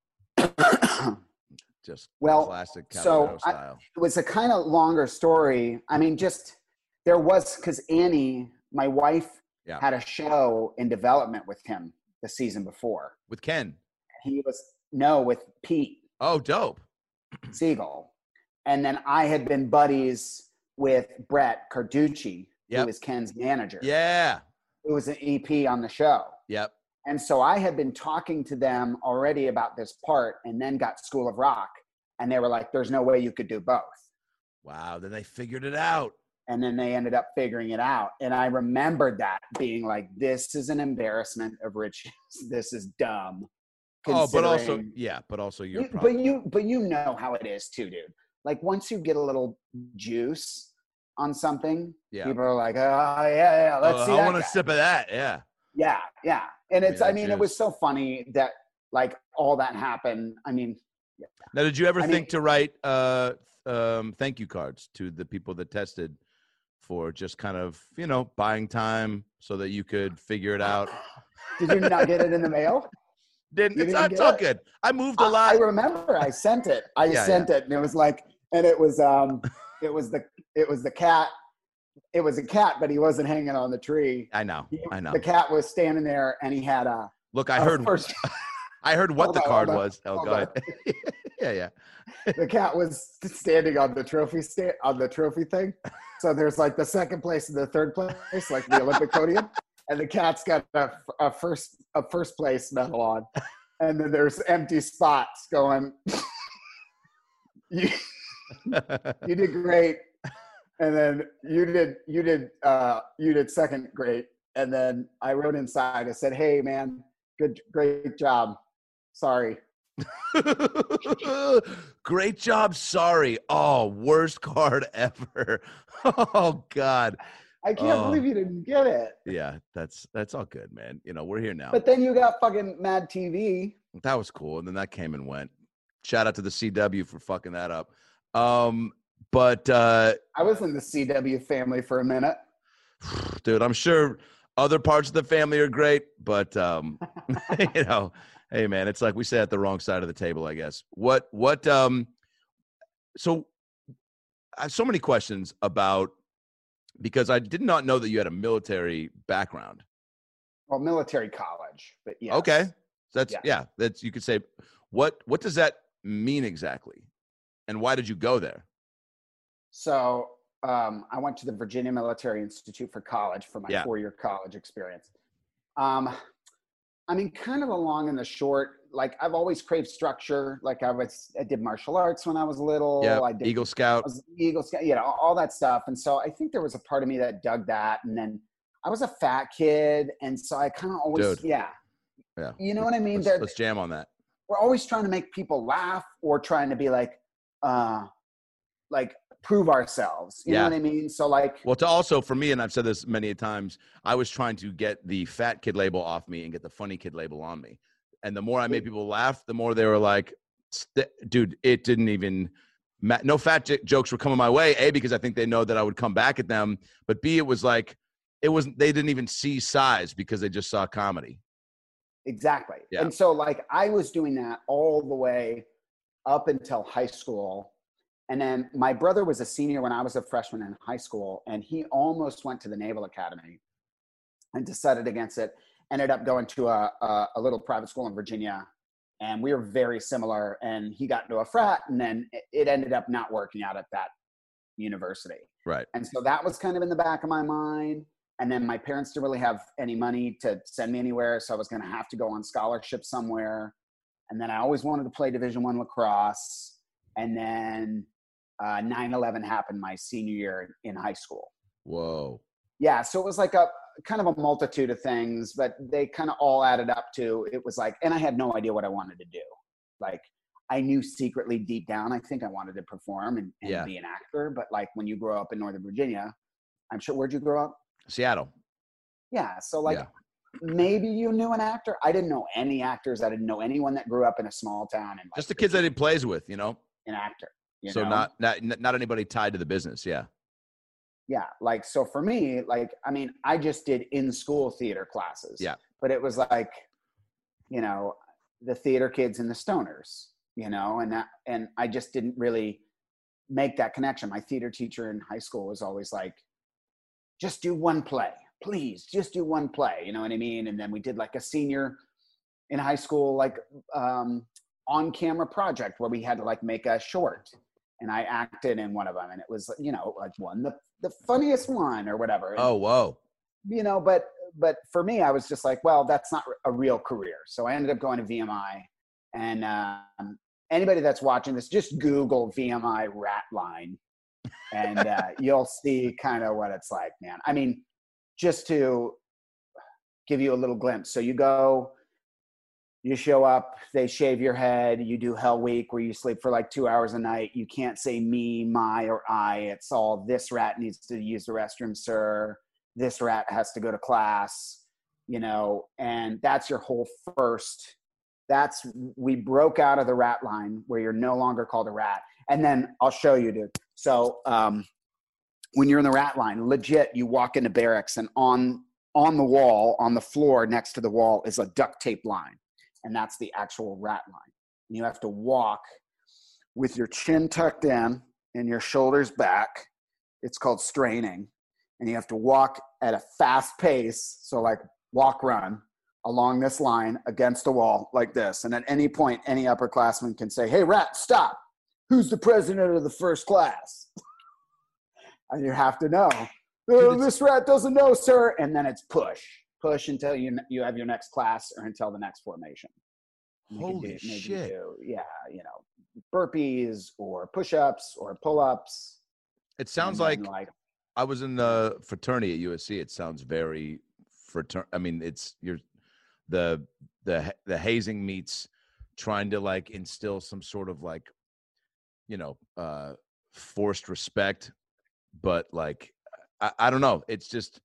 [SPEAKER 4] Just classic Caballero style.
[SPEAKER 3] It was a kind of longer story. I mean, because Annie, my wife, had a show in development with him the season before.
[SPEAKER 4] With Ken?
[SPEAKER 3] With Pete.
[SPEAKER 4] Oh, dope.
[SPEAKER 3] Siegel. And then I had been buddies with Brett Carducci, who was Ken's manager.
[SPEAKER 4] Yeah.
[SPEAKER 3] Who was an EP on the show.
[SPEAKER 4] Yep.
[SPEAKER 3] And so I had been talking to them already about this part, and then got School of Rock, and they were like, there's no way you could do both.
[SPEAKER 4] Wow. Then they figured it out.
[SPEAKER 3] And then they ended up figuring it out. And I remembered that being like, this is an embarrassment of riches. This is dumb.
[SPEAKER 4] Oh, but also you're probably.
[SPEAKER 3] But you know how it is too, dude. Like once you get a little juice on something, people are like, oh yeah, let's see.
[SPEAKER 4] I want a sip of that. Yeah.
[SPEAKER 3] Yeah. And it's, it was so funny that like all that happened. I mean, yeah.
[SPEAKER 4] Now, did you ever think to write thank you cards to the people that tested for just kind of, buying time so that you could figure it out?
[SPEAKER 3] Did you not get it in the mail?
[SPEAKER 4] It's all good. I moved a lot.
[SPEAKER 3] I remember I sent it. I sent it, and it was like, and it was the cat. It was a cat, but he wasn't hanging on the tree.
[SPEAKER 4] I know.
[SPEAKER 3] The cat was standing there, and he had a.
[SPEAKER 4] Look, I heard. I heard what the card was. Oh, go ahead. Yeah.
[SPEAKER 3] The cat was standing on the trophy thing. So there's like the second place and the third place, like the Olympic podium, and the cat's got a first place medal on, and then there's empty spots going. You did great, and then you did second great, and then I wrote inside. I said, "Hey man, great job. Sorry."
[SPEAKER 4] Great job. Sorry. Oh, worst card ever. Oh God.
[SPEAKER 3] I can't believe you didn't get it.
[SPEAKER 4] Yeah, that's all good, man. We're here now.
[SPEAKER 3] But then you got fucking Mad TV.
[SPEAKER 4] That was cool. And then that came and went. Shout out to the CW for fucking that up. But
[SPEAKER 3] I was in the CW family for a minute.
[SPEAKER 4] Dude, I'm sure other parts of the family are great, but hey man, it's like we sat at the wrong side of the table, I guess. So I have so many questions about, because I did not know that you had a military background.
[SPEAKER 3] Well, military college, but yeah.
[SPEAKER 4] Okay. So that's you could say, what does that mean exactly? And why did you go there?
[SPEAKER 3] So I went to the Virginia Military Institute for college for my 4-year college experience. Kind of the long and the short, like I've always craved structure. Like I did martial arts when I was little.
[SPEAKER 4] Yeah,
[SPEAKER 3] I did
[SPEAKER 4] Eagle Scout,
[SPEAKER 3] all that stuff. And so I think there was a part of me that dug that. And then I was a fat kid. And so I kind of always, yeah. You know what I mean?
[SPEAKER 4] Let's jam on that.
[SPEAKER 3] We're always trying to make people laugh or trying to be like prove ourselves. You know what I mean? So
[SPEAKER 4] to also for me, and I've said this many times, I was trying to get the fat kid label off me and get the funny kid label on me. And the more I made people laugh, the more they were like, dude, it didn't even no fat jokes were coming my way. A, because I think they know that I would come back at them. But B, it was like, they didn't even see size because they just saw comedy.
[SPEAKER 3] Exactly.
[SPEAKER 4] Yeah.
[SPEAKER 3] And so I was doing that all the way up until high school. And then my brother was a senior when I was a freshman in high school, and he almost went to the Naval Academy and decided against it. Ended up going to a little private school in Virginia, and we were very similar. And he got into a frat, and then it ended up not working out at that university.
[SPEAKER 4] Right.
[SPEAKER 3] And so that was kind of in the back of my mind. And then my parents didn't really have any money to send me anywhere. So I was going to have to go on scholarship somewhere. And then I always wanted to play Division I lacrosse. And then 9/11 happened my senior year in high school.
[SPEAKER 4] Whoa.
[SPEAKER 3] Yeah. So it was like a kind of a multitude of things, but they kind of all added up to, it was like, and I had no idea what I wanted to do. Like, I knew secretly deep down, I think I wanted to perform and be an actor. But like when you grow up in Northern Virginia, I'm sure, where'd you grow up?
[SPEAKER 4] Seattle.
[SPEAKER 3] Yeah. So like maybe you knew an actor. I didn't know any actors. I didn't know anyone that grew up in a small town. And like,
[SPEAKER 4] just the kids that he plays with, you know,
[SPEAKER 3] an actor.
[SPEAKER 4] So not anybody tied to the business. Yeah.
[SPEAKER 3] Yeah. Like, so for me, like, I mean, I just did in-school theater classes.
[SPEAKER 4] Yeah.
[SPEAKER 3] But it was like, you know, the theater kids and the stoners, you know, and I just didn't really make that connection. My theater teacher in high school was always like, just do one play, please, just do one play. You know what I mean? And then we did like a senior in high school, like on-camera project where we had to like make a short, and I acted in one of them, and it was, you know, like won the funniest one or whatever. And,
[SPEAKER 4] oh, whoa.
[SPEAKER 3] You know, but for me, I was just like, well, that's not a real career. So I ended up going to VMI, and anybody that's watching this, just Google VMI rat line, and you'll see kind of what it's like, man. I mean, just to give you a little glimpse. So you go, you show up, they shave your head, you do Hell Week where you sleep for like 2 hours a night. You can't say me, my, or I. It's all, this rat needs to use the restroom, sir. This rat has to go to class, you know, and that's your whole first. We broke out of the rat line where you're no longer called a rat. And then I'll show you, dude. So when you're in the rat line, legit, you walk into barracks, and on the wall, on the floor next to the wall is a duct tape line. And that's the actual rat line. And you have to walk with your chin tucked in and your shoulders back. It's called straining. And you have to walk at a fast pace. So like walk, run along this line against the wall like this. And at any point, any upperclassman can say, hey, rat, stop. Who's the president of the first class? And you have to know. Oh, this rat doesn't know, sir. And then it's push until you have your next class or until the next formation.
[SPEAKER 4] Holy shit.
[SPEAKER 3] You know, burpees or push-ups or pull-ups.
[SPEAKER 4] It sounds like I was in the fraternity at USC. It sounds very I mean, it's the hazing meets trying to like instill some sort of like, you know, forced respect, but like, I don't know. It's just,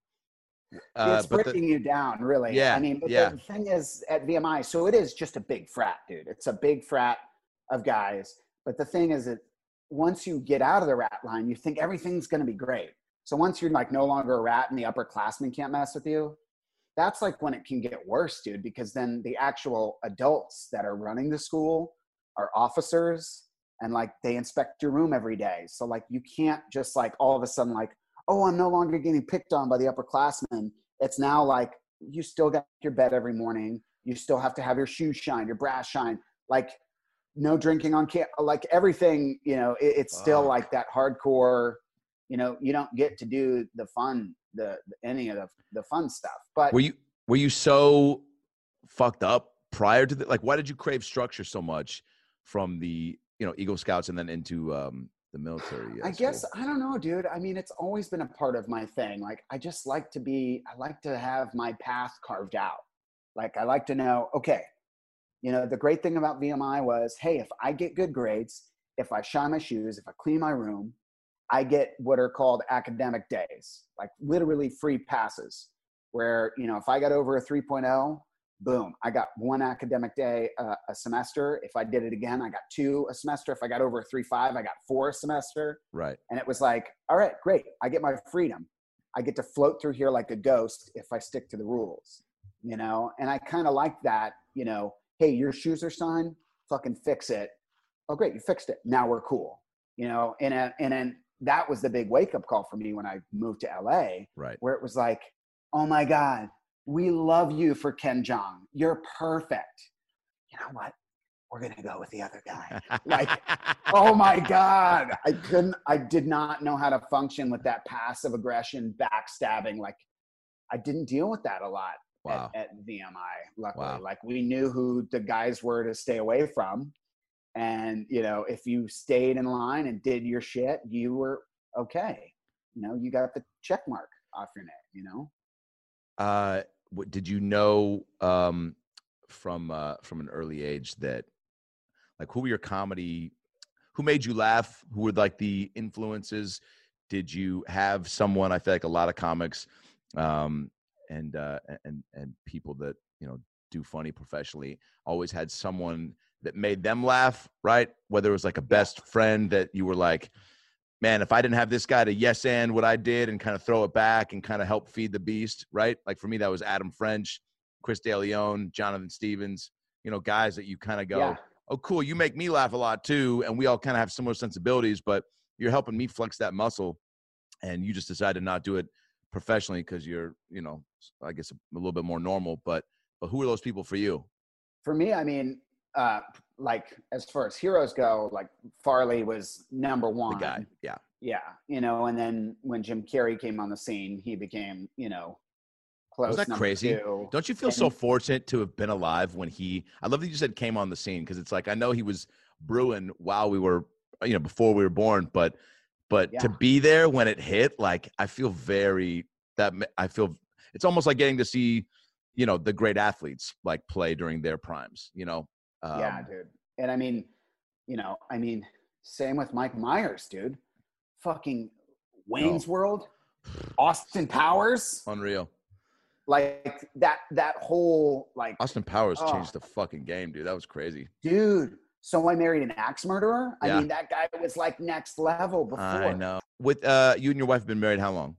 [SPEAKER 3] it's breaking you down, really.
[SPEAKER 4] Yeah.
[SPEAKER 3] I mean, but the thing is at VMI, so it is just a big frat, dude. It's a big frat of guys. But the thing is that once you get out of the rat line, you think everything's going to be great. So once you're like no longer a rat and the upperclassmen can't mess with you, that's like when it can get worse, dude, because then the actual adults that are running the school are officers, and like they inspect your room every day. So like you can't just like all of a sudden like, oh, I'm no longer getting picked on by the upperclassmen. It's now like you still got your bed every morning. You still have to have your shoes shine, your brass shine, like no drinking on like everything, you know, it's still like that hardcore, you know, you don't get to do the fun, any of the fun stuff. But
[SPEAKER 4] were you so fucked up prior to like, why did you crave structure so much from the, you know, Eagle Scouts and then into the military?
[SPEAKER 3] I guess, I don't know, dude. I mean, it's always been a part of my thing. Like, I just like I like to have my path carved out. Like, I like to know, okay, you know, the great thing about VMI was, hey, if I get good grades, if I shine my shoes, if I clean my room, I get what are called academic days, like literally free passes where, you know, if I got over a 3.0, boom, I got one academic day a semester. If I did it again, I got 2 a semester. If I got over a 3.5, I got 4 a semester.
[SPEAKER 4] Right.
[SPEAKER 3] And it was like, all right, great. I get my freedom. I get to float through here like a ghost if I stick to the rules, you know? And I kind of like that, you know, hey, your shoes are signed, fucking fix it. Oh, great, you fixed it. Now we're cool, you know? And then that was the big wake-up call for me when I moved to LA,
[SPEAKER 4] right?
[SPEAKER 3] Where it was like, oh my God, we love you for Ken Jeong. You're perfect. You know what? We're going to go with the other guy. Like, oh my God. I did not know how to function with that passive aggression, backstabbing. Like, I didn't deal with that a lot
[SPEAKER 4] Wow.
[SPEAKER 3] at VMI, luckily.
[SPEAKER 4] Wow.
[SPEAKER 3] Like we knew who the guys were to stay away from. And, you know, if you stayed in line and did your shit, you were okay. You know, you got the check mark off your name, you know?
[SPEAKER 4] Did you know from an early age that, like, who made you laugh? Who were like the influences? Did you have someone? I feel like a lot of comics and people that, you know, do funny professionally always had someone that made them laugh, right? Whether it was like a best friend that you were like, man, if I didn't have this guy to yes and what I did and kind of throw it back and kind of help feed the beast, right? Like for me, that was Adam French, Chris DeLeon, Jonathan Stevens, you know, guys that you kind of go, oh, cool, you make me laugh a lot too. And we all kind of have similar sensibilities, but you're helping me flex that muscle. And you just decided to not do it professionally because you're, you know, I guess a little bit more normal. But who are those people for you?
[SPEAKER 3] For me, I mean, like as far as heroes go, like Farley was number one.
[SPEAKER 4] The guy, yeah.
[SPEAKER 3] Yeah, you know, and then when Jim Carrey came on the scene, he became, you know, close.
[SPEAKER 4] Wasn't that
[SPEAKER 3] number
[SPEAKER 4] crazy?
[SPEAKER 3] 2.
[SPEAKER 4] Don't you feel so fortunate to have been alive when I love that you said came on the scene, because it's like, I know he was brewing while we were, you know, before we were born, but to be there when it hit, like, I feel it's almost like getting to see, you know, the great athletes like play during their primes, you know?
[SPEAKER 3] Yeah, dude. And I mean, you know, same with Mike Myers, dude. Fucking Wayne's World, Austin Powers.
[SPEAKER 4] Unreal.
[SPEAKER 3] Like that whole, like,
[SPEAKER 4] Austin Powers changed the fucking game, dude. That was crazy.
[SPEAKER 3] Dude. So I Married an Axe Murderer. I mean, that guy was like next level before.
[SPEAKER 4] I know. With you and your wife have been married how long?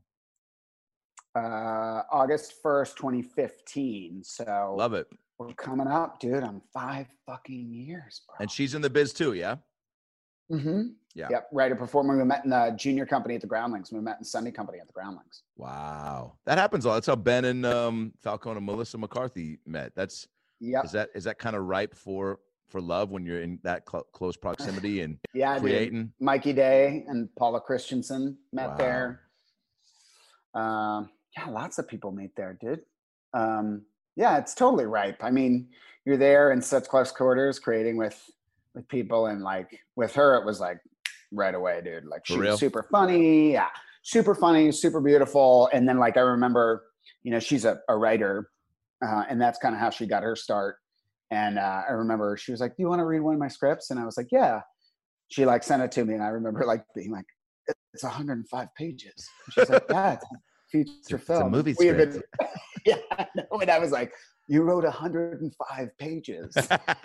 [SPEAKER 3] August 1st, 2015. So
[SPEAKER 4] love it.
[SPEAKER 3] We're coming up, dude, on 5 fucking years, bro.
[SPEAKER 4] And she's in the biz too, yeah?
[SPEAKER 3] Mm-hmm.
[SPEAKER 4] Yeah.
[SPEAKER 3] Yep. Writer performer. We met in the junior company at the Groundlings. We met in Sunday company at the Groundlings.
[SPEAKER 4] Wow. That happens a lot. That's how Ben and Falcone and Melissa McCarthy met. That's is that kind of ripe for love when you're in that close proximity and creating?
[SPEAKER 3] Dude. Mikey Day and Paula Christensen met there. Lots of people meet there, dude. Yeah, it's totally ripe. I mean, you're there in such close quarters creating with people, and like with her, it was like right away, dude. Like she was super funny. Yeah, super funny, super beautiful. And then like I remember, you know, she's a writer, and that's kind of how she got her start. And I remember she was like, "Do you want to read one of my scripts?" And I was like, "Yeah." She like sent it to me, and I remember like being like, "It's 105 pages." She's like, "Yeah, it's a feature film.
[SPEAKER 4] It's a movie script."
[SPEAKER 3] Yeah, and I was like, "You wrote 105 pages."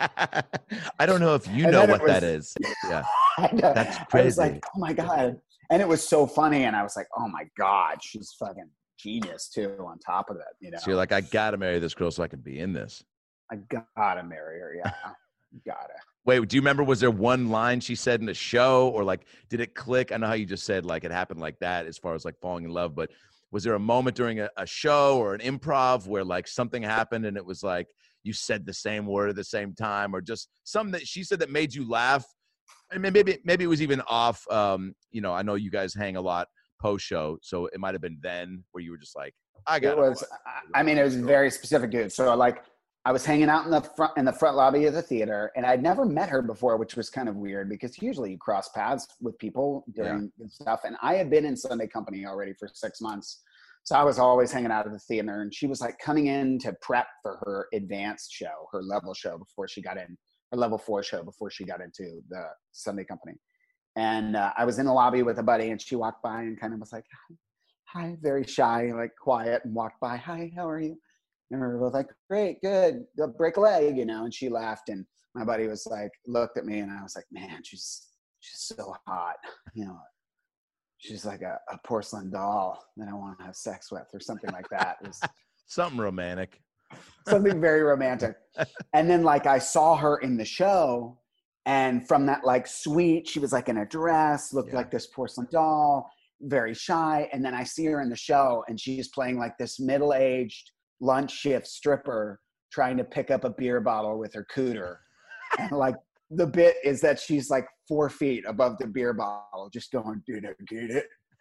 [SPEAKER 4] I don't know if you know what that is. Yeah, that's crazy.
[SPEAKER 3] I was like, "Oh my God." And it was so funny. And I was like, "Oh my God, she's fucking genius too on top of that." You know?
[SPEAKER 4] So you're like, I got to marry this girl so I can be in this.
[SPEAKER 3] I gotta marry her. Yeah, gotta.
[SPEAKER 4] Wait, do you remember, was there one line she said in the show, or like, did it click? I know how you just said like it happened like that as far as like falling in love, but was there a moment during a show or an improv where like something happened and it was like you said the same word at the same time, or just something that she said that made you laugh? I mean, maybe it was even off. You know, I know you guys hang a lot post show, so it might have been then where you were just like, I got it. Was,
[SPEAKER 3] I mean, it was very specific, dude. So like, I was hanging out in the front lobby of the theater, and I'd never met her before, which was kind of weird because usually you cross paths with people doing stuff. And I had been in Sunday company already for 6 months. So I was always hanging out at the theater, and she was like coming in to prep for her advanced show, her level show before she got in, her level 4 show before she got into the Sunday company. And I was in the lobby with a buddy, and she walked by and kind of was like, hi, very shy, like quiet, and walked by. Hi, how are you? And we were both like, great, good, break a leg, you know? And she laughed, and my buddy was like, looked at me, and I was like, man, she's so hot, you know? She's like a porcelain doll that I want to have sex with, or something like that. It was
[SPEAKER 4] something romantic.
[SPEAKER 3] Something very romantic. And then like I saw her in the show, and from that like suite, she was like in a dress, looked like this porcelain doll, very shy. And then I see her in the show, and she's playing like this middle-aged lunch shift stripper trying to pick up a beer bottle with her cooter. And like the bit is that she's like 4 feet above the beer bottle, just going, dude, I get it.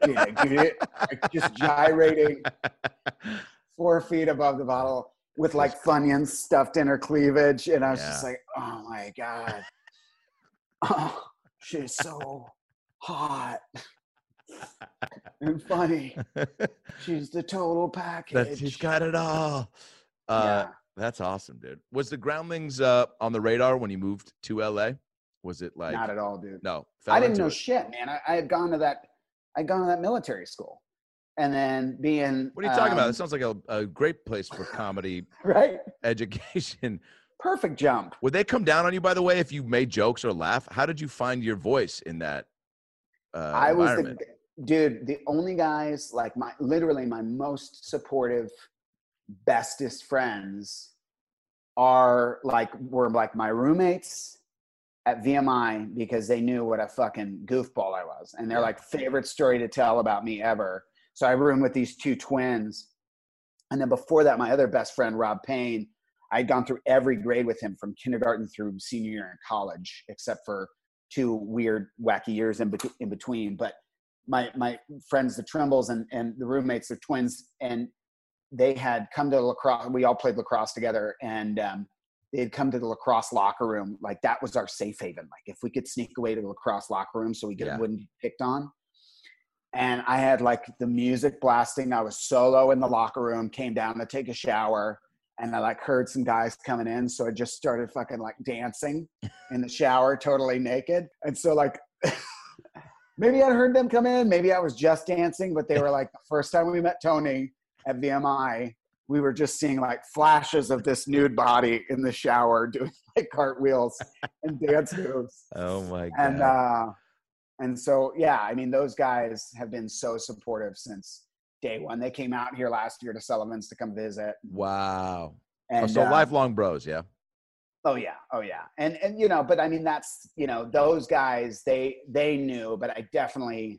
[SPEAKER 3] just gyrating 4 feet above the bottle with like Funyuns stuffed in her cleavage. And I was just like, oh my God. Oh, she's so hot and funny. She's the total package.
[SPEAKER 4] She's got it all. That's awesome, dude. Was the Groundlings on the radar when you moved to LA? Was it like?
[SPEAKER 3] Not at all, dude.
[SPEAKER 4] No,
[SPEAKER 3] I didn't know shit, man. I had gone to that. I'd gone to that military school, and then being.
[SPEAKER 4] What are you talking about? It sounds like a great place for comedy,
[SPEAKER 3] right?
[SPEAKER 4] Education.
[SPEAKER 3] Perfect jump.
[SPEAKER 4] Would they come down on you, by the way, if you made jokes or laugh? How did you find your voice in that environment?
[SPEAKER 3] The only guys like literally my most supportive, bestest friends were like my roommates at VMI, because they knew what a fucking goofball I was. And they're like, favorite story to tell about me ever. So I roomed with these 2 twins. And then before that, my other best friend, Rob Payne, I'd gone through every grade with him from kindergarten through senior year in college, except for 2 weird, wacky years in between. But my friends, the Trimbles, and the roommates, the twins, and they had come to lacrosse. We all played lacrosse together, and they had come to the lacrosse locker room. Like, that was our safe haven. Like, if we could sneak away to the lacrosse locker room so wouldn't be picked on. And I had like the music blasting. I was solo in the locker room, came down to take a shower, and I like heard some guys coming in. So I just started fucking like dancing in the shower, totally naked. And so like, maybe I'd heard them come in, maybe I was just dancing, but they were like, the first time we met Tony at VMI, we were just seeing like flashes of this nude body in the shower doing like cartwheels and dance moves.
[SPEAKER 4] Oh my God.
[SPEAKER 3] And so, yeah, I mean, those guys have been so supportive since day one. They came out here last year to Sullivan's to come visit.
[SPEAKER 4] Wow.
[SPEAKER 3] And
[SPEAKER 4] so lifelong bros. Yeah.
[SPEAKER 3] Oh yeah. And, you know, but I mean, that's, you know, those guys, they knew, but I definitely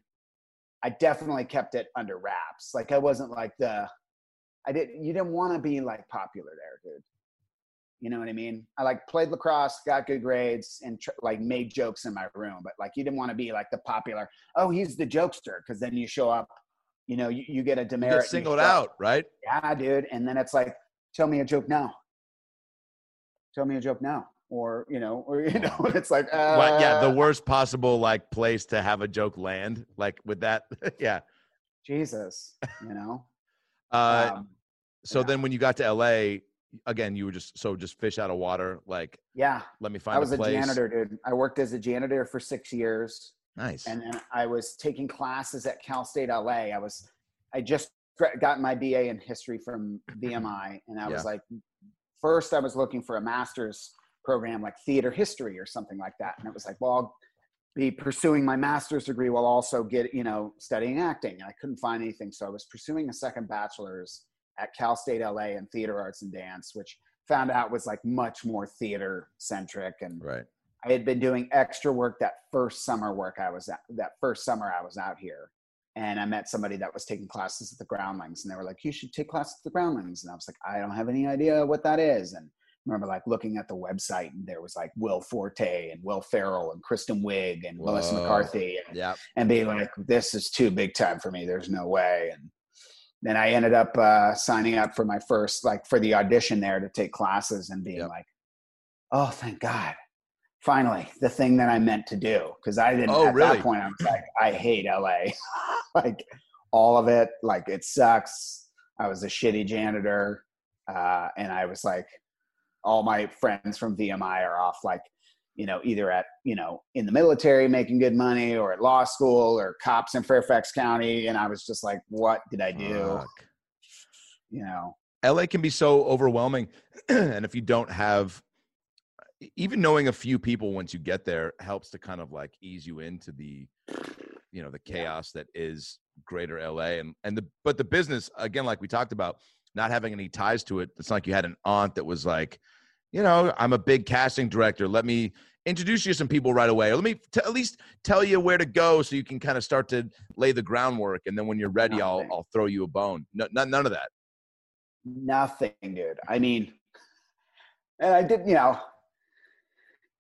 [SPEAKER 3] kept it under wraps. Like, I wasn't like you didn't want to be like popular there, dude. You know what I mean? I like played lacrosse, got good grades, and like made jokes in my room, but like, you didn't want to be like the popular, oh, he's the jokester. Cause then you show up, you know, you get a demerit. You
[SPEAKER 4] get singled out, right?
[SPEAKER 3] Yeah, dude. And then it's like, tell me a joke now. Or, you know, it's like,
[SPEAKER 4] the worst possible like place to have a joke land, like with that. Yeah.
[SPEAKER 3] Jesus, you know?
[SPEAKER 4] Then when you got to LA, again, you were just fish out of water. Like, let me find a place.
[SPEAKER 3] I was a janitor, dude. I worked as a janitor for 6 years.
[SPEAKER 4] Nice.
[SPEAKER 3] And then I was taking classes at Cal State LA. I just got my BA in history from VMI. And I was like, first I was looking for a master's program, like theater history or something like that. And it was like, well, I'll be pursuing my master's degree while also studying acting. And I couldn't find anything. So I was pursuing a second bachelor's at Cal State LA in theater arts and dance, which found out was like much more theater centric. And
[SPEAKER 4] right.
[SPEAKER 3] I had been doing extra work that first summer I was out here. And I met somebody that was taking classes at the Groundlings, and they were like, you should take classes at the Groundlings. And I was like, I don't have any idea what that is. And I remember like looking at the website, and there was like Will Forte and Will Ferrell and Kristen Wiig and Melissa McCarthy and being like, this is too big time for me. There's no way. And then I ended up signing up for my first, like for the audition there to take classes, and being like, oh, thank God. Finally, the thing that I meant to do. Cause I didn't, that point I was like, I hate LA. Like all of it, like it sucks. I was a shitty janitor. And I was like, all my friends from VMI are off, like, you know, either at, you know, in the military making good money, or at law school, or cops in Fairfax County. And I was just like, what did I do? You know,
[SPEAKER 4] LA can be so overwhelming. And if you don't have, even knowing a few people once you get there helps to kind of like ease you into the, you know, the chaos that is greater LA. But the business, again, like we talked about, not having any ties to it. It's like you had an aunt that was like, you know, I'm a big casting director. Let me introduce you to some people right away. Or let me at least tell you where to go so you can kind of start to lay the groundwork. And then when you're ready, I'll throw you a bone. None of that.
[SPEAKER 3] Nothing, dude. I mean, and I did, you know,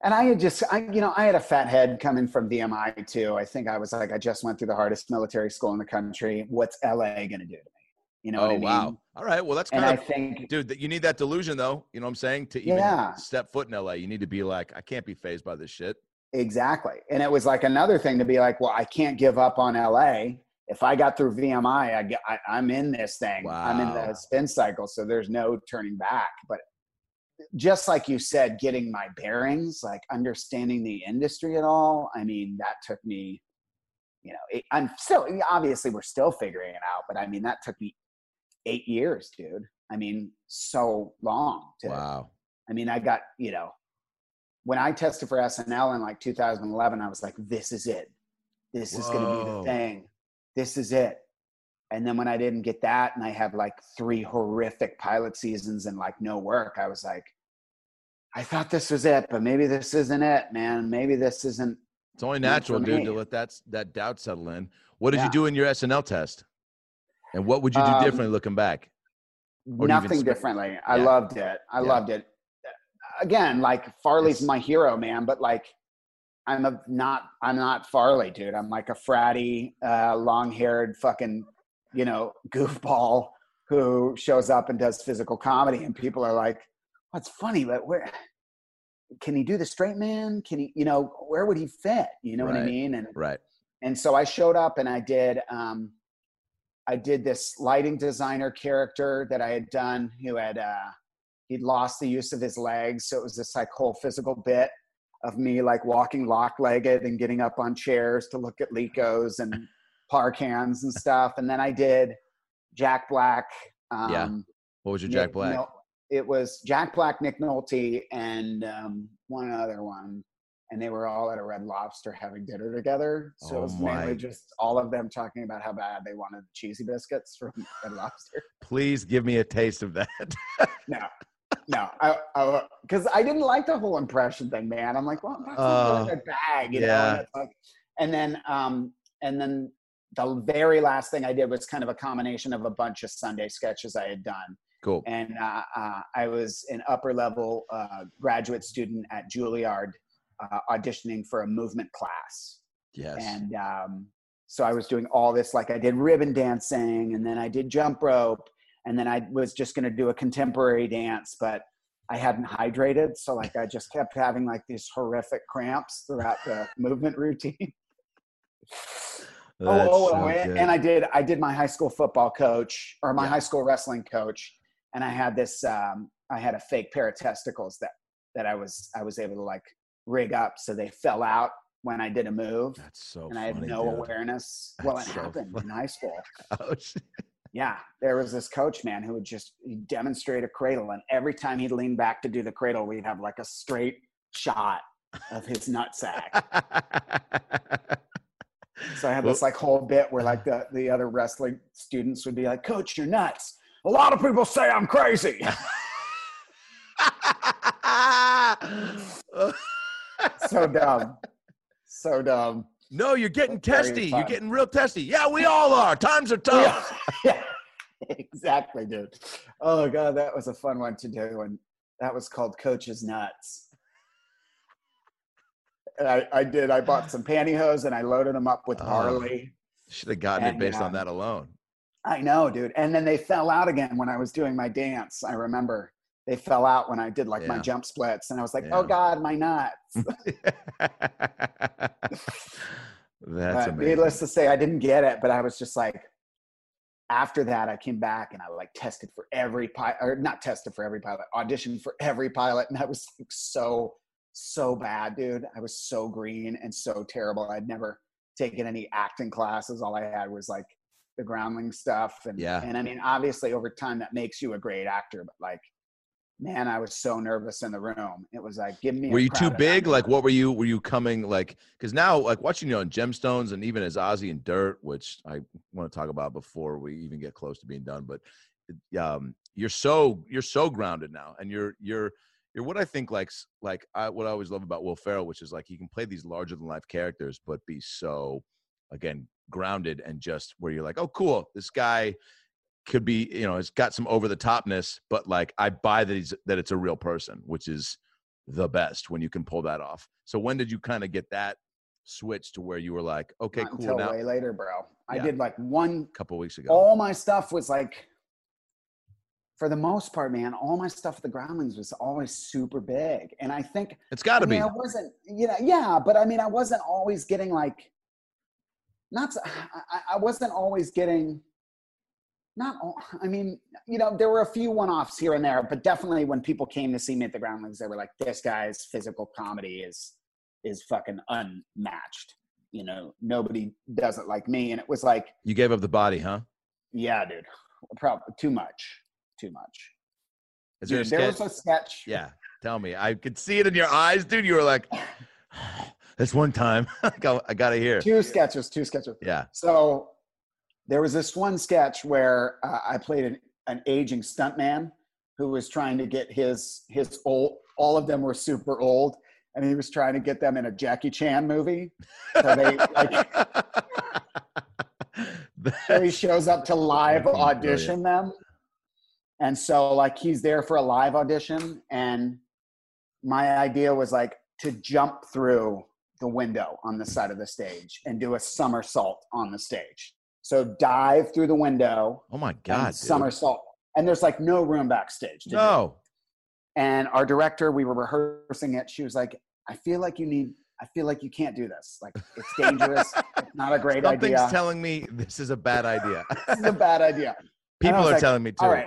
[SPEAKER 3] And I had a fat head coming from VMI too. I think I was like, I just went through the hardest military school in the country. What's LA going to do to me? You know what I mean?
[SPEAKER 4] Wow. All right. Well, that's
[SPEAKER 3] And
[SPEAKER 4] kind
[SPEAKER 3] I
[SPEAKER 4] of,
[SPEAKER 3] think,
[SPEAKER 4] dude, that you need that delusion though. You know what I'm saying? To even
[SPEAKER 3] yeah,
[SPEAKER 4] step foot in LA, you need to be like, I can't be fazed by this shit.
[SPEAKER 3] exactly. And it was like another thing to be like, well, I can't give up on LA. If I got through VMI, I'm in this thing.
[SPEAKER 4] Wow.
[SPEAKER 3] I'm in the spin cycle. So there's no turning back. But just like you said, getting my bearings, like understanding the industry at all. I mean, that took me, I'm still, obviously we're still figuring it out, but I mean, that took me 8 years, dude. I mean, so long.
[SPEAKER 4] Wow.
[SPEAKER 3] I mean, I got, when I tested for SNL in like 2011, I was like, this is it. This is going to be the thing. This is it. And then when I didn't get that and I had like 3 horrific pilot seasons and like no work, I was like, I thought this was it, but maybe this isn't it, man. Maybe this isn't.
[SPEAKER 4] It's only natural, dude, to let that doubt settle in. What did you do in your SNL test? And what would you do differently looking back?
[SPEAKER 3] Nothing differently. I loved it. I loved it. Again, like Farley's my hero, man, but like I'm not Farley, dude. I'm like a fratty, long-haired fucking, goofball who shows up and does physical comedy, and people are like, "What's funny? But where can he do the straight man? Can he, where would he fit? You know what I mean?" And And so I showed up and I did this lighting designer character that I had done who had he'd lost the use of his legs, so it was this like whole physical bit of me like walking lock-legged and getting up on chairs to look at Lecos and par cans and stuff. And then I did Jack Black.
[SPEAKER 4] What was your Jack Black?
[SPEAKER 3] It was Jack Black, Nick Nolte, and one other one. And they were all at a Red Lobster having dinner together. So it was mainly just all of them talking about how bad they wanted cheesy biscuits from Red Lobster.
[SPEAKER 4] Please give me a taste of that.
[SPEAKER 3] No, because I didn't like the whole impression thing, man. I'm like, well, that's not a bag, you know? And then the very last thing I did was kind of a combination of a bunch of Sunday sketches I had done.
[SPEAKER 4] Cool.
[SPEAKER 3] And I was an upper level graduate student at Juilliard auditioning for a movement class.
[SPEAKER 4] Yes.
[SPEAKER 3] And so I was doing all this, like I did ribbon dancing, and then I did jump rope. And then I was just going to do a contemporary dance, but I hadn't hydrated. So like, I just kept having like these horrific cramps throughout the movement routine. And I did my high school football coach or my high school wrestling coach. And I had this, I had a fake pair of testicles that I was able to like rig up. So they fell out when I did a move.
[SPEAKER 4] That's so
[SPEAKER 3] and I had no awareness. Well, it happened in high school.
[SPEAKER 4] Ouch.
[SPEAKER 3] Yeah, there was this coach, man, who would he'd demonstrate a cradle. And every time he'd lean back to do the cradle, we'd have like a straight shot of his nutsack. So I had this like whole bit where like the other wrestling students would be like, "Coach, you're nuts. A lot of people say I'm crazy." So dumb. So dumb.
[SPEAKER 4] No, you're getting testy. You're getting real testy. Yeah, we all are. Times are tough.
[SPEAKER 3] Yeah, exactly, dude. Oh, God, that was a fun one to do. And that was called Coach's Nuts. And I bought some pantyhose and I loaded them up with barley.
[SPEAKER 4] Should have gotten it based on that alone.
[SPEAKER 3] I know, dude. And then they fell out again when I was doing my dance. I remember they fell out when I did like my jump splits. And I was like, oh, God, my nuts.
[SPEAKER 4] That's amazing.
[SPEAKER 3] Needless to say, I didn't get it, but I was just like, after that, I came back and I like tested for every pilot, or not tested for every pilot, auditioned for every pilot. And I was like so bad, dude. I was so green and so terrible. I'd never taken any acting classes. All I had was like the groundling stuff. And I mean, obviously over time that makes you a great actor, but like, man, I was so nervous in the room. It was like, give me.
[SPEAKER 4] Were you too big? Like, what were you coming like? Because now, like watching you on Gemstones and even as Ozzy and Dirt, which I want to talk about before we even get close to being done. But you're so grounded now, and you're what I think what I always love about Will Ferrell, which is like he can play these larger than life characters, but be so again grounded and just where you're like, oh, cool, this guy could be, it's got some over the topness, but like I buy that it's a real person, which is the best when you can pull that off. So when did you kind of get that switch to where you were like, okay,
[SPEAKER 3] Not
[SPEAKER 4] cool.
[SPEAKER 3] until
[SPEAKER 4] Now,
[SPEAKER 3] way later, bro. I
[SPEAKER 4] Yeah.
[SPEAKER 3] did like one.
[SPEAKER 4] a couple weeks ago.
[SPEAKER 3] All my stuff was like, for the most part, man, all my stuff at the Groundlings was always super big. And I think
[SPEAKER 4] It's got to
[SPEAKER 3] I mean,
[SPEAKER 4] be.
[SPEAKER 3] I wasn't, yeah, but I mean, I wasn't always getting like, I wasn't always getting, I mean, there were a few one-offs here and there, but definitely when people came to see me at the Groundlings, they were like, this guy's physical comedy is fucking unmatched. Nobody does it like me. And it was like,
[SPEAKER 4] You gave up the body, huh?
[SPEAKER 3] yeah, dude, probably too much.
[SPEAKER 4] Is there a
[SPEAKER 3] There
[SPEAKER 4] sketch?
[SPEAKER 3] was a sketch.
[SPEAKER 4] Yeah. Tell me. I could see it in your eyes, dude. You were like, this one time. I got to hear.
[SPEAKER 3] Two sketches.
[SPEAKER 4] Yeah.
[SPEAKER 3] So there was this one sketch where I played an aging stuntman who was trying to get his old, all of them were super old, and he was trying to get them in a Jackie Chan movie. So they so he shows up to live audition them. And so like he's there for a live audition, and my idea was like to jump through the window on the side of the stage and do a somersault on the stage. So dive through the window.
[SPEAKER 4] Oh my God.
[SPEAKER 3] And somersault. And there's like no room backstage.
[SPEAKER 4] No.
[SPEAKER 3] And our director, we were rehearsing it. She was like, I feel like you can't do this. Like, it's dangerous. It's not a great idea.
[SPEAKER 4] Something's telling me this is a bad idea.
[SPEAKER 3] This is a bad idea.
[SPEAKER 4] People are
[SPEAKER 3] like,
[SPEAKER 4] telling me too.
[SPEAKER 3] All right.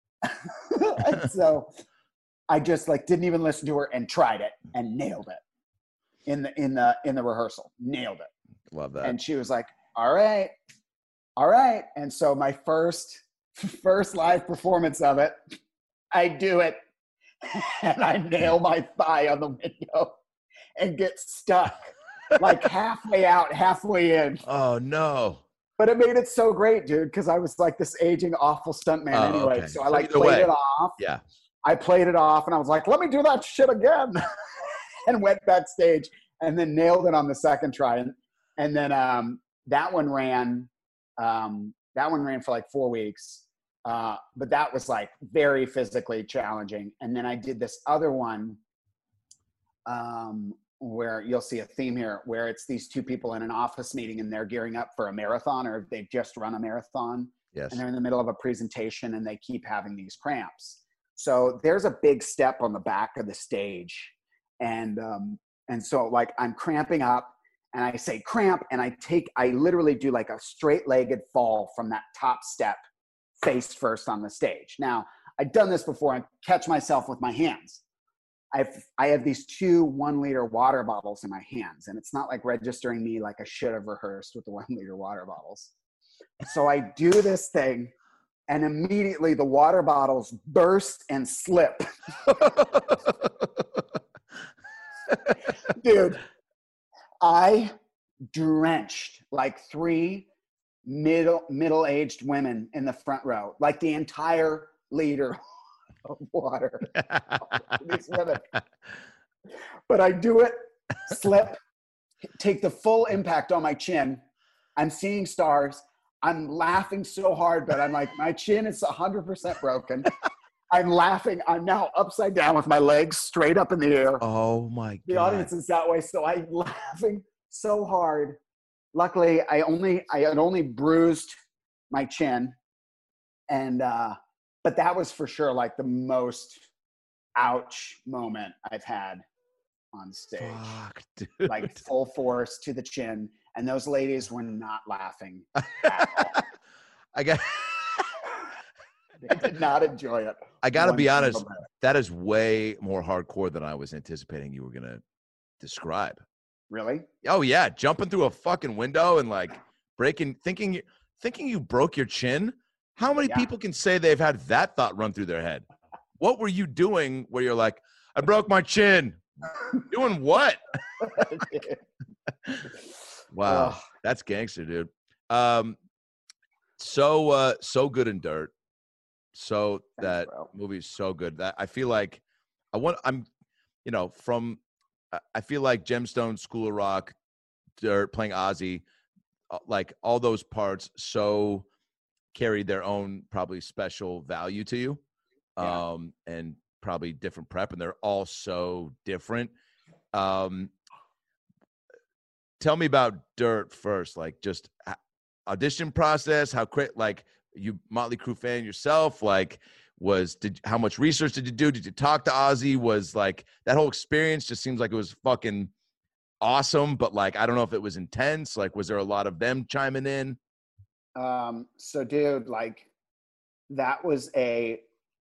[SPEAKER 3] So I just like didn't even listen to her and tried it and nailed it in the rehearsal. Nailed it.
[SPEAKER 4] Love that.
[SPEAKER 3] And she was like, all right. And so my first live performance of it, I do it and I nail my thigh on the window and get stuck like halfway out, halfway in.
[SPEAKER 4] Oh no.
[SPEAKER 3] But it made it so great, dude, because I was like this aging, awful stuntman anyway.
[SPEAKER 4] Okay.
[SPEAKER 3] So I like played it off.
[SPEAKER 4] Yeah.
[SPEAKER 3] I played it off and I was like, let me do that shit again. And went backstage and then nailed it on the second try. And then that one ran for like 4 weeks. But that was like very physically challenging. And then I did this other one where you'll see a theme here, where it's these two people in an office meeting and they're gearing up for a marathon, or they've just run a marathon.
[SPEAKER 4] Yes.
[SPEAKER 3] And they're in the middle of a presentation and they keep having these cramps. So there's a big step on the back of the stage. And so like I'm cramping up and I say cramp, and I literally do like a straight-legged fall from that top step face first on the stage. Now, I've done this before. I catch myself with my hands. I have these 2 1-liter water bottles in my hands, and it's not like registering me like I should have rehearsed with the 1-liter water bottles. So I do this thing, and immediately the water bottles burst and slip. Dude, I drenched like 3 middle-aged women in the front row, like the entire liter of water. These women. But I do it, slip, take the full impact on my chin. I'm seeing stars. I'm laughing so hard, but I'm like, my chin is 100% broken. I'm laughing. I'm now upside down with my legs straight up in the air.
[SPEAKER 4] Oh my God.
[SPEAKER 3] The audience is that way. So I'm laughing so hard. Luckily, I had only bruised my chin. And, but that was for sure like the most ouch moment I've had on stage.
[SPEAKER 4] Fuck, dude.
[SPEAKER 3] Like full force to the chin. And those ladies were not laughing at all. They did not enjoy it.
[SPEAKER 4] I got to be
[SPEAKER 3] One
[SPEAKER 4] honest.
[SPEAKER 3] single minute.
[SPEAKER 4] That is way more hardcore than I was anticipating you were going to describe.
[SPEAKER 3] Really?
[SPEAKER 4] Oh yeah. Jumping through a fucking window and like thinking you broke your chin. How many
[SPEAKER 3] Yeah.
[SPEAKER 4] people can say they've had that thought run through their head? What were you doing where you're like, I broke my chin? Doing what? Wow.
[SPEAKER 3] Ugh.
[SPEAKER 4] That's gangster, dude. So good in Dirt. So
[SPEAKER 3] Thanks,
[SPEAKER 4] that
[SPEAKER 3] bro.
[SPEAKER 4] movie's so good that I feel like I feel like Gemstone, School of Rock, Dirt, playing Ozzy, like all those parts so carried their own probably special value to you.
[SPEAKER 3] Yeah.
[SPEAKER 4] And probably different prep, and they're all so different. Tell me about Dirt first, like just audition process, how like you Motley Crue fan yourself, like how much research did you do? Did you talk to Ozzy? Was like that whole experience just seems like it was fucking awesome, but like I don't know if it was intense. Like, was there a lot of them chiming in?
[SPEAKER 3] So dude, like that was a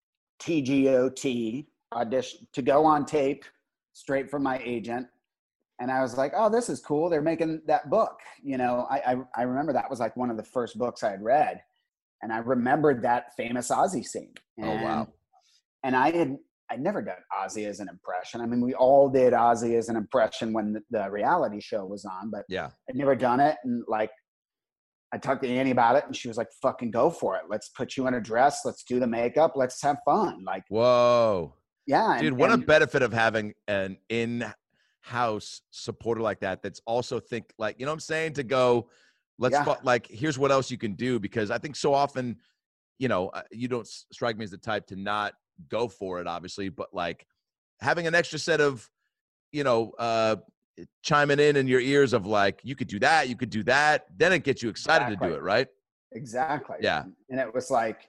[SPEAKER 3] TGOT audition to go on tape straight from my agent. And I was like, oh, this is cool. They're making that book. You know, I remember that was like one of the first books I had read. And I remembered that famous Ozzy scene. And,
[SPEAKER 4] Oh, wow.
[SPEAKER 3] And I'd never done Ozzy as an impression. I mean, we all did Ozzy as an impression when the reality show was on, but
[SPEAKER 4] Yeah.
[SPEAKER 3] I'd never done it. And like, I talked to Annie about it and she was like, fucking go for it. Let's put you in a dress. Let's do the makeup. Let's have fun. Like,
[SPEAKER 4] Whoa.
[SPEAKER 3] yeah.
[SPEAKER 4] Dude, what a benefit of having an in-house supporter like that that's also like, you know what I'm saying? To go, like, here's what else you can do. Because I think so often, you know, you don't strike me as the type to not go for it, obviously. But like having an extra set of, you know, chiming in your ears of like, you could do that, you could do that. Then it gets you excited to do it, right?
[SPEAKER 3] Exactly.
[SPEAKER 4] Yeah.
[SPEAKER 3] And it was like,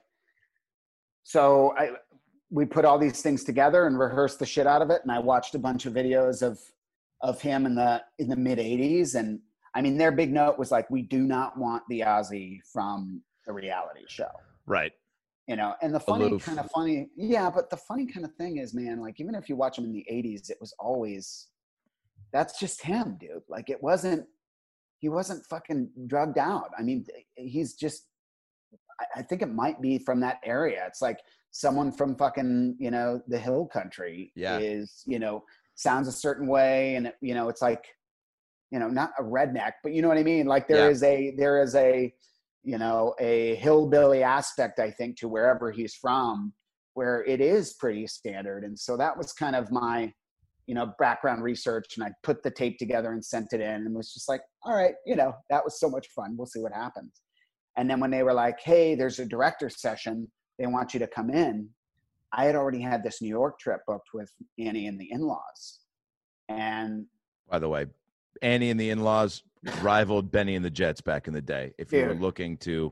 [SPEAKER 3] so we put all these things together and rehearsed the shit out of it. And I watched a bunch of videos of him in the mid 80s. And I mean, their big note was like, we do not want the Ozzy from the reality show.
[SPEAKER 4] Right.
[SPEAKER 3] You know, and the
[SPEAKER 4] Aloof.
[SPEAKER 3] kind of funny thing is, man, like even if you watch him in the 80s, it was always, that's just him, dude. Like he wasn't fucking drugged out. I mean, he's just, I think it might be from that area. It's like someone from fucking, you know, the hill country is, you know, sounds a certain way. And, you know, it's like, you know, not a redneck, but you know what I mean? Like there is a, you know, a hillbilly aspect, I think, to wherever he's from, where it is pretty standard. And so that was kind of my, you know, background research, and I put the tape together and sent it in and was just like, all right, you know, that was so much fun. We'll see what happens. And then when they were like, hey, there's a director session, they want you to come in. I had already had this New York trip booked with Annie and the in-laws. And
[SPEAKER 4] by the way, Annie and the in-laws rivaled Benny and the Jets back in the day. If you were looking to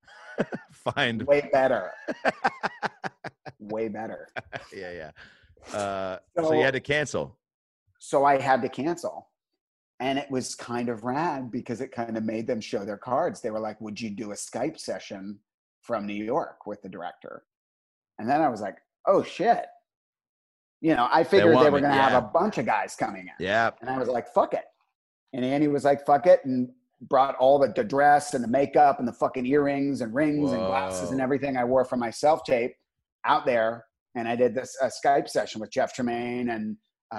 [SPEAKER 4] find
[SPEAKER 3] way better. Way better.
[SPEAKER 4] Yeah. So you had to cancel.
[SPEAKER 3] So I had to cancel. And it was kind of rad because it kind of made them show their cards. They were like, would you do a Skype session from New York with the director? And then I was like, oh shit. You know, I figured they were going to have a bunch of guys coming in.
[SPEAKER 4] Yeah.
[SPEAKER 3] And I was like, fuck it. And Annie was like, fuck it. And brought all the dress and the makeup and the fucking earrings and rings and glasses and everything I wore for my self-tape out there. And I did this Skype session with Jeff Tremaine and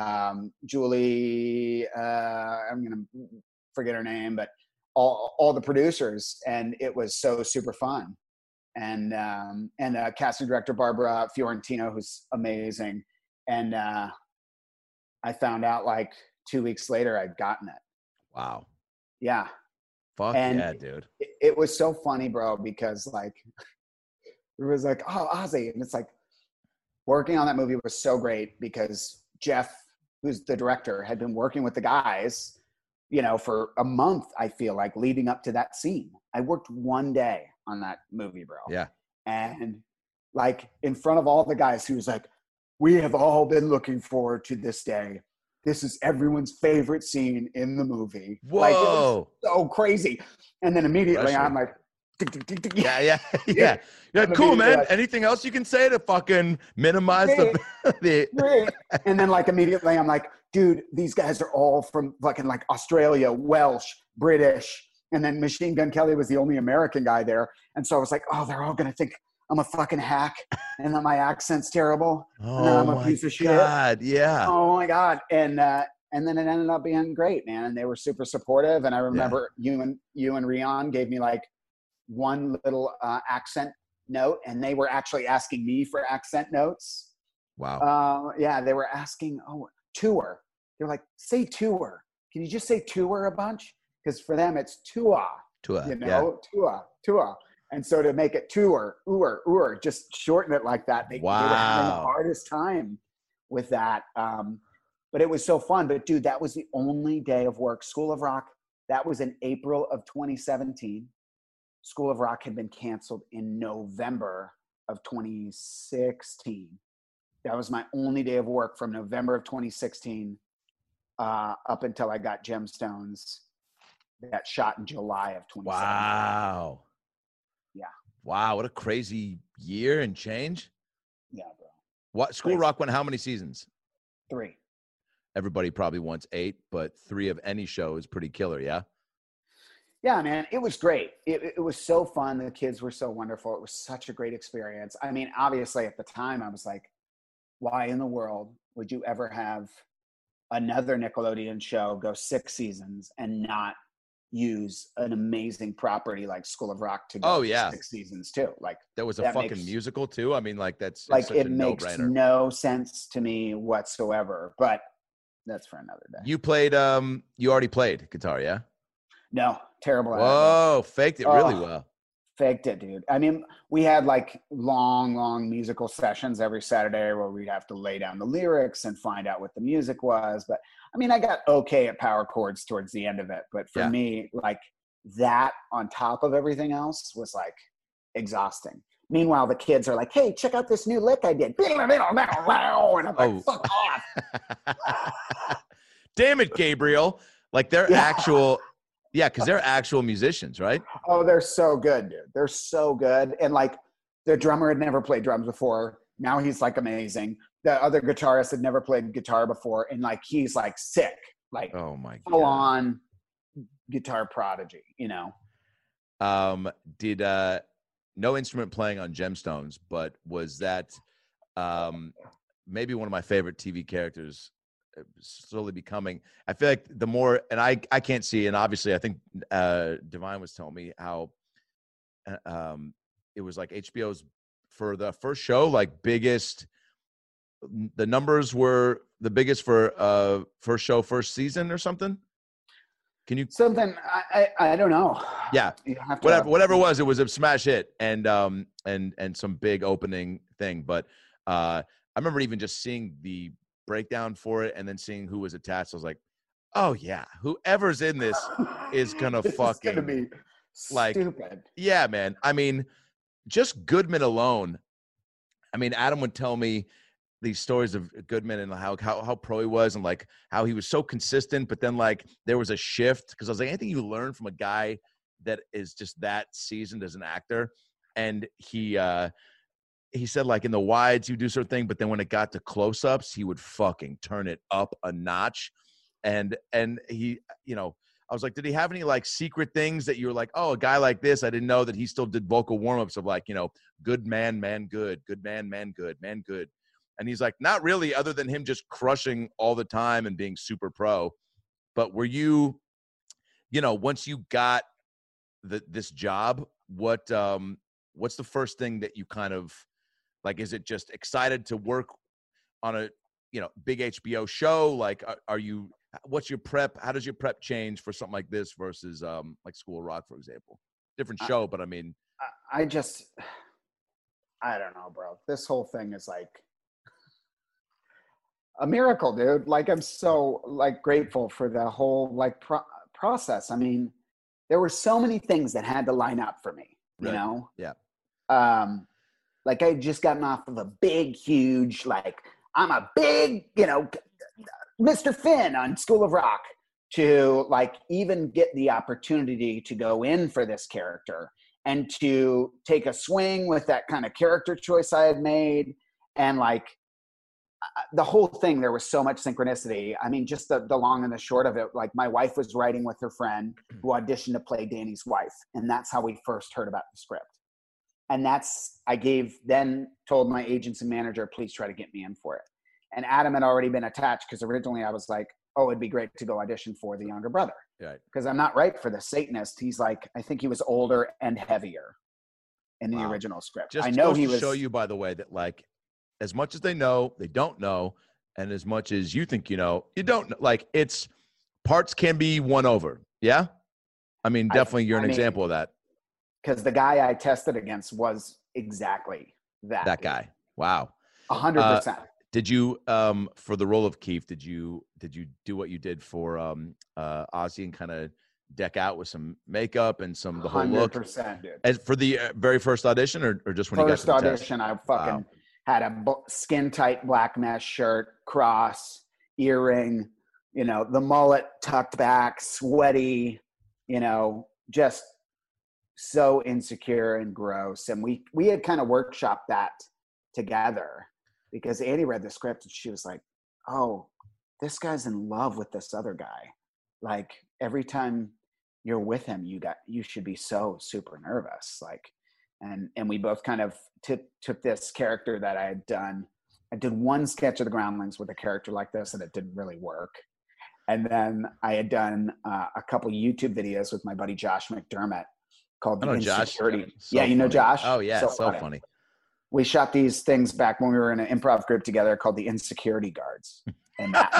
[SPEAKER 3] Julie, I'm going to forget her name, but all the producers. And it was so super fun. And casting director Barbara Fiorentino, who's amazing. And I found out like 2 weeks later I'd gotten it.
[SPEAKER 4] Wow.
[SPEAKER 3] Yeah.
[SPEAKER 4] Fuck
[SPEAKER 3] and
[SPEAKER 4] yeah, dude.
[SPEAKER 3] It was so funny, bro, because like it was like, oh, Ozzy. And it's like working on that movie was so great because Jeff, who's the director, had been working with the guys, you know, for a month, I feel like, leading up to that scene. I worked one day on that movie, bro.
[SPEAKER 4] Yeah.
[SPEAKER 3] And like in front of all the guys, he was like, we have all been looking forward to this day. This is everyone's favorite scene in the movie.
[SPEAKER 4] Whoa.
[SPEAKER 3] Like, it was so crazy. And then immediately I'm like,
[SPEAKER 4] yeah. Yeah, cool, man. Like, anything else you can say to fucking minimize the
[SPEAKER 3] And then like immediately I'm like, dude, these guys are all from fucking like Australia, Welsh, British. And then Machine Gun Kelly was the only American guy there. And so I was like, oh, they're all going to think I'm a fucking hack and that my accent's terrible. And then I'm a piece of shit.
[SPEAKER 4] Yeah.
[SPEAKER 3] Oh my God. And then it ended up being great, man. And they were super supportive. And I remember you and Rion gave me like one little accent note, and they were actually asking me for accent notes.
[SPEAKER 4] Wow.
[SPEAKER 3] They were asking, tour. They're like, say tour. Can you just say tour a bunch? Because for them it's tour.
[SPEAKER 4] Tour.
[SPEAKER 3] You know, tour. And so to make it tour, just shorten it like that. They were having the hardest time with that. But it was so fun. But dude, that was the only day of work. School of Rock, that was in April of 2017. School of Rock had been canceled in November of 2016. That was my only day of work from November of 2016 up until I got Gemstones that shot in July of 2017.
[SPEAKER 4] Wow.
[SPEAKER 3] Yeah.
[SPEAKER 4] Wow. What a crazy year and change.
[SPEAKER 3] Yeah, bro.
[SPEAKER 4] What School of Rock went how many seasons?
[SPEAKER 3] 3.
[SPEAKER 4] Everybody probably wants 8, but 3 of any show is pretty killer. Yeah.
[SPEAKER 3] Yeah, man, it was great. It was so fun. The kids were so wonderful. It was such a great experience. I mean, obviously at the time I was like, why in the world would you ever have another Nickelodeon show go 6 seasons and not use an amazing property like School of Rock to go 6 seasons too? Like
[SPEAKER 4] there was a fucking musical too. I mean, like that's
[SPEAKER 3] like
[SPEAKER 4] such
[SPEAKER 3] it
[SPEAKER 4] a
[SPEAKER 3] makes
[SPEAKER 4] no-brainer.
[SPEAKER 3] no sense to me whatsoever. But that's for another day.
[SPEAKER 4] You played. You already played guitar, yeah?
[SPEAKER 3] No, terrible.
[SPEAKER 4] Whoa, faked it really well.
[SPEAKER 3] Faked it, dude. I mean, we had like long musical sessions every Saturday where we'd have to lay down the lyrics and find out what the music was. But I mean, I got okay at power chords towards the end of it. But for me, like that on top of everything else was like exhausting. Meanwhile, the kids are like, hey, check out this new lick I did. And I'm like, fuck off.
[SPEAKER 4] Damn it, Gabriel. Like they're actual, because they're actual musicians, right?
[SPEAKER 3] Oh, they're so good, dude. They're so good. And like the drummer had never played drums before. Now he's like amazing. The other guitarist had never played guitar before. And like, he's like sick, like
[SPEAKER 4] oh my God,
[SPEAKER 3] full on guitar prodigy, you know?
[SPEAKER 4] Did, no instrument playing on Gemstones, but was that maybe one of my favorite TV characters slowly becoming? I feel like the more, and I can't see, and obviously I think Divine was telling me how it was like HBO's for the first show, like biggest, the numbers were the biggest for first show, first season or something. Can you
[SPEAKER 3] something? I don't know.
[SPEAKER 4] Yeah, whatever it was a smash hit and some big opening thing. But I remember even just seeing the breakdown for it and then seeing who was attached. I was like, oh yeah, whoever's in this is gonna fucking
[SPEAKER 3] gonna be
[SPEAKER 4] like
[SPEAKER 3] stupid.
[SPEAKER 4] Yeah, man. I mean, just Goodman alone. I mean, Adam would tell me these stories of Goodman and how pro he was and like how he was so consistent, but then like there was a shift because I was like, anything you learn from a guy that is just that seasoned as an actor. And he said like in the wides he would do certain thing, but then when it got to close-ups, he would fucking turn it up a notch. And he, you know, I was like, did he have any like secret things that you were like, oh, a guy like this, I didn't know that he still did vocal warm-ups of like, you know, good man, good, good man, good, man, good. And he's like, not really, other than him just crushing all the time and being super pro. But were you, you know, once you got this job, what's the first thing that you kind of like? Is it just excited to work on a, you know, big HBO show? Like, are you? What's your prep? How does your prep change for something like this versus like School of Rock, for example? Different show, but I mean,
[SPEAKER 3] I don't know, bro. This whole thing is like a miracle, dude. Like, I'm so like grateful for the whole like process. I mean, there were so many things that had to line up for me, you know?
[SPEAKER 4] Yeah.
[SPEAKER 3] Like I had just gotten off of a big, huge, like I'm a big, you know, Mr. Finn on School of Rock, to like even get the opportunity to go in for this character and to take a swing with that kind of character choice I had made. And like, the whole thing, there was so much synchronicity. I mean, just the long and the short of it, like my wife was writing with her friend who auditioned to play Danny's wife. And that's how we first heard about the script. And then told my agents and manager, please try to get me in for it. And Adam had already been attached because originally I was like, oh, it'd be great to go audition for the younger brother.
[SPEAKER 4] Right.
[SPEAKER 3] Because I'm not right for the Satanist. He's like, I think he was older and heavier in the original script.
[SPEAKER 4] Just
[SPEAKER 3] I know he was.
[SPEAKER 4] Show you, by the way, that like, as much as they know, they don't know. And as much as you think you know, you don't know. Like, it's parts can be won over. Yeah? I mean, definitely you're an example of that.
[SPEAKER 3] because the guy I tested against was exactly that
[SPEAKER 4] guy. Wow.
[SPEAKER 3] 100%.
[SPEAKER 4] Did you for the role of Keith, did you do what you did for Ozzy and kind of deck out with some makeup and the whole look?
[SPEAKER 3] 100%, dude.
[SPEAKER 4] As for the very first audition, or just when you got to the
[SPEAKER 3] audition,
[SPEAKER 4] test?
[SPEAKER 3] I fucking had a skin tight black mesh shirt, cross, earring, you know, the mullet tucked back, sweaty, you know, just so insecure and gross. And we had kind of workshopped that together because Annie read the script and she was like, oh, this guy's in love with this other guy. Like every time you're with him, you should be so super nervous. Like, and we both kind of took this character that I had done. I did one sketch of the Groundlings with a character like this and it didn't really work. And then I had done a couple YouTube videos with my buddy Josh McDermott called The Insecurity.
[SPEAKER 4] Josh. So
[SPEAKER 3] yeah, you know
[SPEAKER 4] funny.
[SPEAKER 3] Josh?
[SPEAKER 4] Oh yeah, so funny.
[SPEAKER 3] We shot these things back when we were in an improv group together called The Insecurity Guards. And that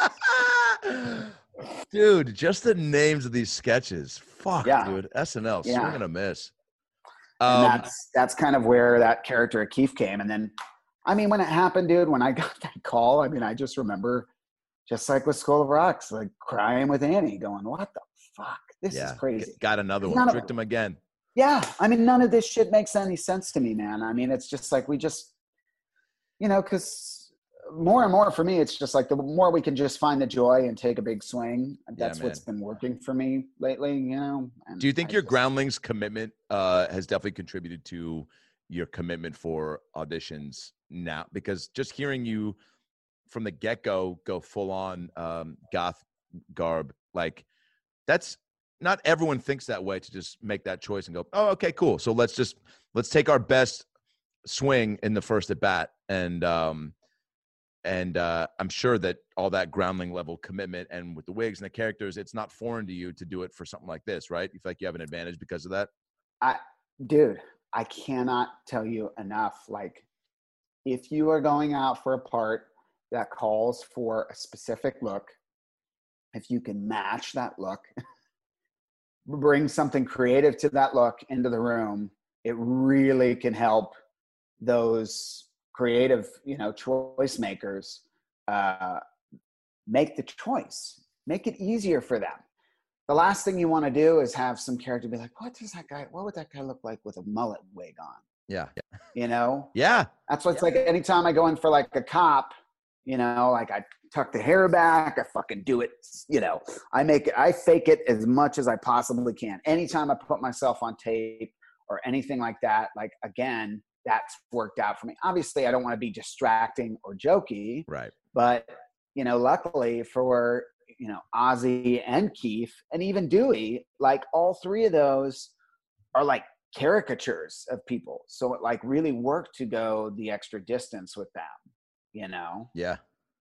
[SPEAKER 3] was...
[SPEAKER 4] Dude, just the names of these sketches. Fuck,
[SPEAKER 3] yeah.
[SPEAKER 4] Dude. SNL, swing and a miss.
[SPEAKER 3] And that's kind of where that character of Keith came. And then, I mean, when it happened, dude, when I got that call, I mean, I just remember, just like with School of Rocks, like crying with Annie, going, what the fuck? This is crazy.
[SPEAKER 4] Got another one. Tricked him again.
[SPEAKER 3] Yeah. I mean, none of this shit makes any sense to me, man. I mean, it's just like we just, you know, because more and more for me, it's just like the more we can just find the joy and take a big swing. That's what's been working for me lately, you know. And
[SPEAKER 4] do you think your Groundlings commitment has definitely contributed to your commitment for auditions now? Because just hearing you from the get-go go full on goth garb, like that's not everyone thinks that way to just make that choice and go, oh, okay, cool. So let's take our best swing in the first at bat. And I'm sure that all that Groundling level commitment and with the wigs and the characters, it's not foreign to you to do it for something like this, right? You feel like you have an advantage because of that?
[SPEAKER 3] Dude, I cannot tell you enough. Like, if you are going out for a part that calls for a specific look, if you can match that look, bring something creative to that look into the room, it really can help those creative, you know, choice makers make the choice, make it easier for them. The last thing you want to do is have some character be like, what would that guy look like with a mullet wig on?
[SPEAKER 4] Yeah.
[SPEAKER 3] You know?
[SPEAKER 4] Yeah.
[SPEAKER 3] That's what it's like anytime I go in for like a cop, you know, like I tuck the hair back, I fucking do it, you know, I fake it as much as I possibly can. Anytime I put myself on tape or anything like that, like, again, that's worked out for me. Obviously, I don't want to be distracting or jokey.
[SPEAKER 4] Right.
[SPEAKER 3] But, you know, luckily for, you know, Ozzy and Keith and even Dewey, like all three of those are like caricatures of people. So it like really worked to go the extra distance with them, you know?
[SPEAKER 4] Yeah.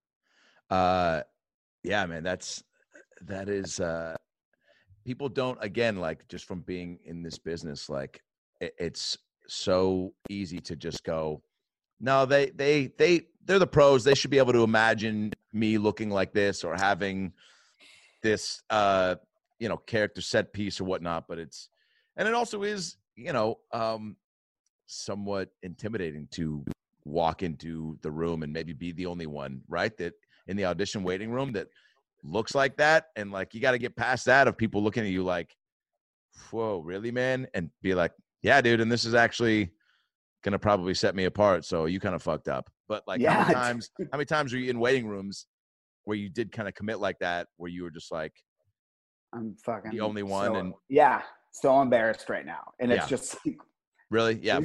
[SPEAKER 4] Yeah, man, that is, people don't, again, like just from being in this business, like it's so easy to just go, no, they're the pros. They should be able to imagine me looking like this or having this, you know, character set piece or whatnot. But it also is, you know, somewhat intimidating to walk into the room and maybe be the only one, right? That in the audition waiting room that looks like that. And like, you got to get past that of people looking at you like, whoa, really, man? And be like, yeah, dude. And this is actually going to probably set me apart. So you kind of fucked up. But like,
[SPEAKER 3] Yeah.
[SPEAKER 4] how many times were you in waiting rooms where you did kind of commit like that, where you were just like,
[SPEAKER 3] I'm fucking
[SPEAKER 4] the only one?
[SPEAKER 3] So embarrassed right now. And it's just like,
[SPEAKER 4] really? Yeah.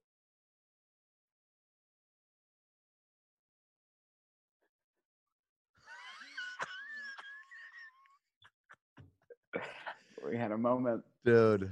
[SPEAKER 3] we had a moment.
[SPEAKER 4] Dude.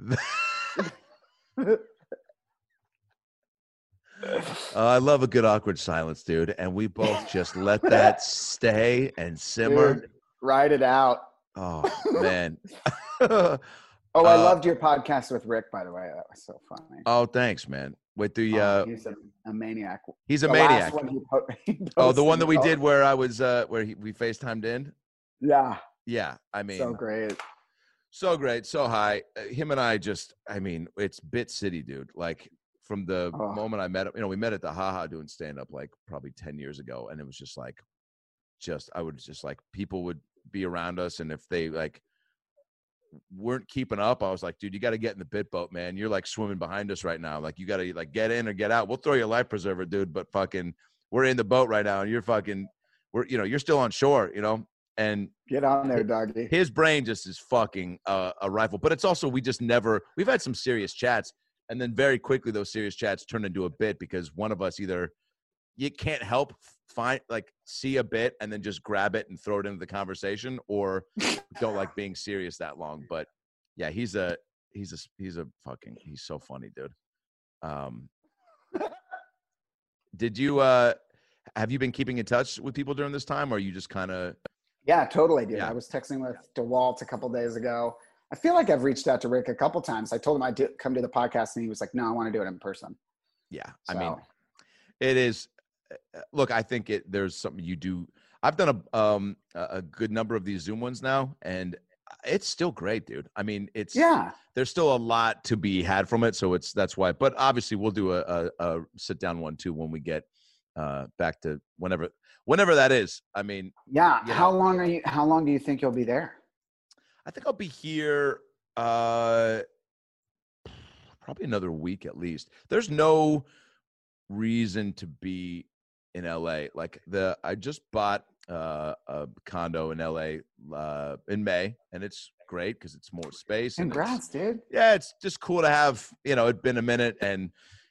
[SPEAKER 4] I love a good awkward silence, dude. And we both just let that stay and simmer.
[SPEAKER 3] Dude, ride it out.
[SPEAKER 4] Oh, man.
[SPEAKER 3] I loved your podcast with Rick, by the way. That was so funny.
[SPEAKER 4] Oh, thanks, man. With the
[SPEAKER 3] he's a maniac.
[SPEAKER 4] He's a maniac.
[SPEAKER 3] Last one
[SPEAKER 4] the one that we did where I was we FaceTimed in?
[SPEAKER 3] Yeah.
[SPEAKER 4] Yeah. I mean,
[SPEAKER 3] so great.
[SPEAKER 4] So great, so high. Him and I just, I mean, it's Bit City, dude. Like from the moment I met him, we met at the Haha doing stand up like probably 10 years ago. And it was just like, I would just like, people would be around us. And if they like weren't keeping up, I was like, dude, you got to get in the bit boat, man. You're like swimming behind us right now. Like you got to like get in or get out. We'll throw you a life preserver, dude. But fucking, we're in the boat right now. And you're fucking, you're still on shore, and
[SPEAKER 3] get on there, doggy.
[SPEAKER 4] His brain just is fucking a rifle. But it's also, we've had some serious chats. And then very quickly, those serious chats turn into a bit because one of us either you can't help see a bit and then just grab it and throw it into the conversation, or don't like being serious that long. But yeah, he's so funny, dude. Did you have you been keeping in touch with people during this time, or are you just kind of?
[SPEAKER 3] Yeah, totally, dude.
[SPEAKER 4] Yeah.
[SPEAKER 3] I was texting with DeWalt a couple days ago. I feel like I've reached out to Rick a couple times. I told him I'd come to the podcast, and he was like, "No, I want to do it in person."
[SPEAKER 4] Yeah,
[SPEAKER 3] so.
[SPEAKER 4] I mean, it is. Look, I think there's something you do. I've done a good number of these Zoom ones now, and it's still great, dude. I mean, there's still a lot to be had from it, so that's why. But obviously, we'll do a sit down one too when we get back to whenever that is. I mean,
[SPEAKER 3] yeah. How long do you think you'll be there?
[SPEAKER 4] I think I'll be here probably another week at least. There's no reason to be in LA. Like I just bought a condo in LA in May, and it's great because it's more space.
[SPEAKER 3] Congrats, dude.
[SPEAKER 4] Yeah, it's just cool to have. It'd been a minute, and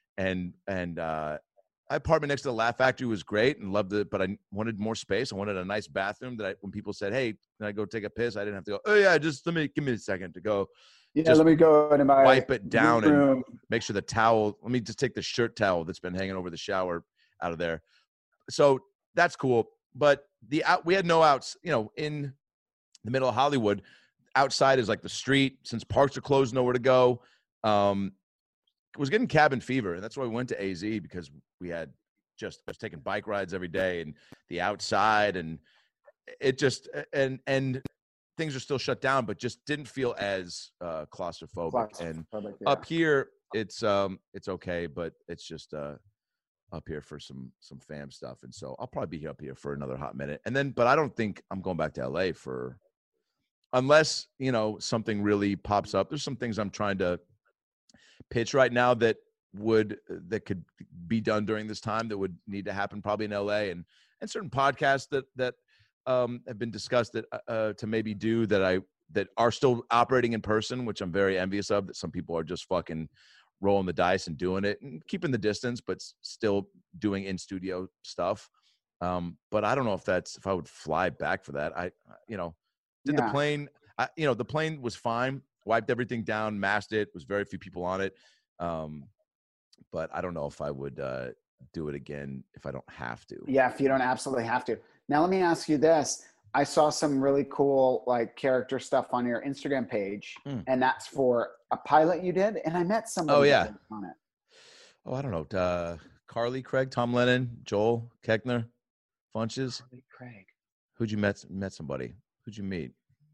[SPEAKER 4] my apartment next to the Laugh Factory was great and loved it, but I wanted more space. I wanted a nice bathroom that when people said, "Hey, can I go take a piss?" I didn't have to go, "Oh yeah, just give me a second to go."
[SPEAKER 3] Yeah, let me go and
[SPEAKER 4] wipe it down and make sure the towel. Let me just take the shirt towel that's been hanging over the shower out of there. So that's cool. But we had no outs. In the middle of Hollywood, outside is like the street. Since parks are closed, nowhere to go. Was getting cabin fever, and that's why we went to AZ, because we had I was taking bike rides every day, and the outside, and it just and things are still shut down, but just didn't feel as claustrophobic. And up here, it's okay, but it's just up here for some fam stuff, and so I'll probably be up here for another hot minute, and then, but I don't think I'm going back to LA unless something really pops up. There's some things I'm trying to pitch right now that could be done during this time that would need to happen probably in LA, and certain podcasts that have been discussed that to maybe do that are still operating in person, which I'm very envious of, that some people are just fucking rolling the dice and doing it and keeping the distance, but still doing in studio stuff. But I don't know if I would fly back for that. The plane, the plane was fine. Wiped everything down, masked it. Was very few people on it. But I don't know if I would do it again if I don't have to.
[SPEAKER 3] Yeah, if you don't absolutely have to. Now, let me ask you this. I saw some really cool character stuff on your Instagram page, and that's for a pilot you did. And I met somebody on it.
[SPEAKER 4] Oh, I don't know. Carly Craig, Tom Lennon, Joel Keckner, Funches.
[SPEAKER 3] Carly Craig.
[SPEAKER 4] Who'd you met somebody? Who'd you meet?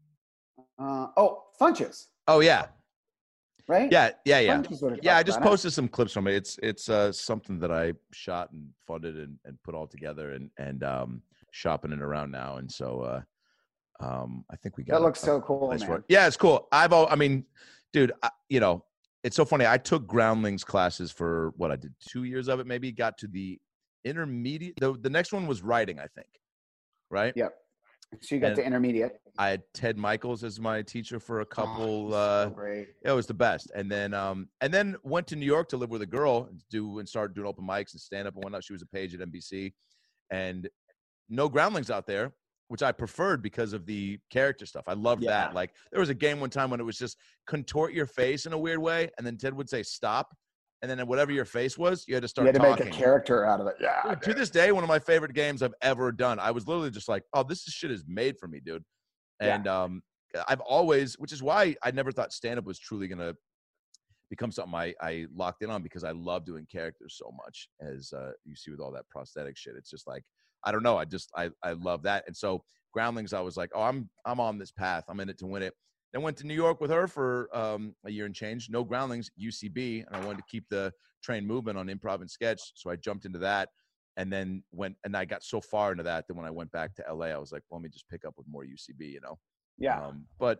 [SPEAKER 3] Funches.
[SPEAKER 4] Oh yeah.
[SPEAKER 3] Right?
[SPEAKER 4] Yeah. I just
[SPEAKER 3] about
[SPEAKER 4] posted some clips from it. It's something that I shot and funded and put all together and shopping it around now. And so I think we got
[SPEAKER 3] that looks so cool,
[SPEAKER 4] nice
[SPEAKER 3] man.
[SPEAKER 4] Work. Yeah, it's cool. Dude, it's so funny. I took groundlings classes for what I did 2 years of it, maybe. Got to the intermediate. The next one was writing, I think. Right?
[SPEAKER 3] Yep. So you got to intermediate.
[SPEAKER 4] I had Ted Michaels as my teacher for a couple.
[SPEAKER 3] So great.
[SPEAKER 4] It was the best. And then went to New York to live with a girl and started doing open mics and stand up and whatnot. She was a page at NBC, and no groundlings out there, which I preferred because of the character stuff. I loved that. Like there was a game one time when it was just contort your face in a weird way, and then Ted would say stop, and then whatever your face was, you had to start talking.
[SPEAKER 3] Make a character out of it. Yeah.
[SPEAKER 4] Dude, to this day, one of my favorite games I've ever done. I was literally just like, oh, this shit is made for me, dude. And I've always, which is why I never thought stand-up was truly going to become something I locked in on, because I love doing characters so much, as you see with all that prosthetic shit. It's just like, I don't know. I love that. And so groundlings, I was like, oh, I'm on this path. I'm in it to win it. Then went to New York with her for a year and change. No Groundlings, UCB, and I wanted to keep the train moving on improv and sketch, so I jumped into that, and then I got so far into that when I went back to LA, I was like, well, let me just pick up with more UCB, you know.
[SPEAKER 3] Yeah.
[SPEAKER 4] But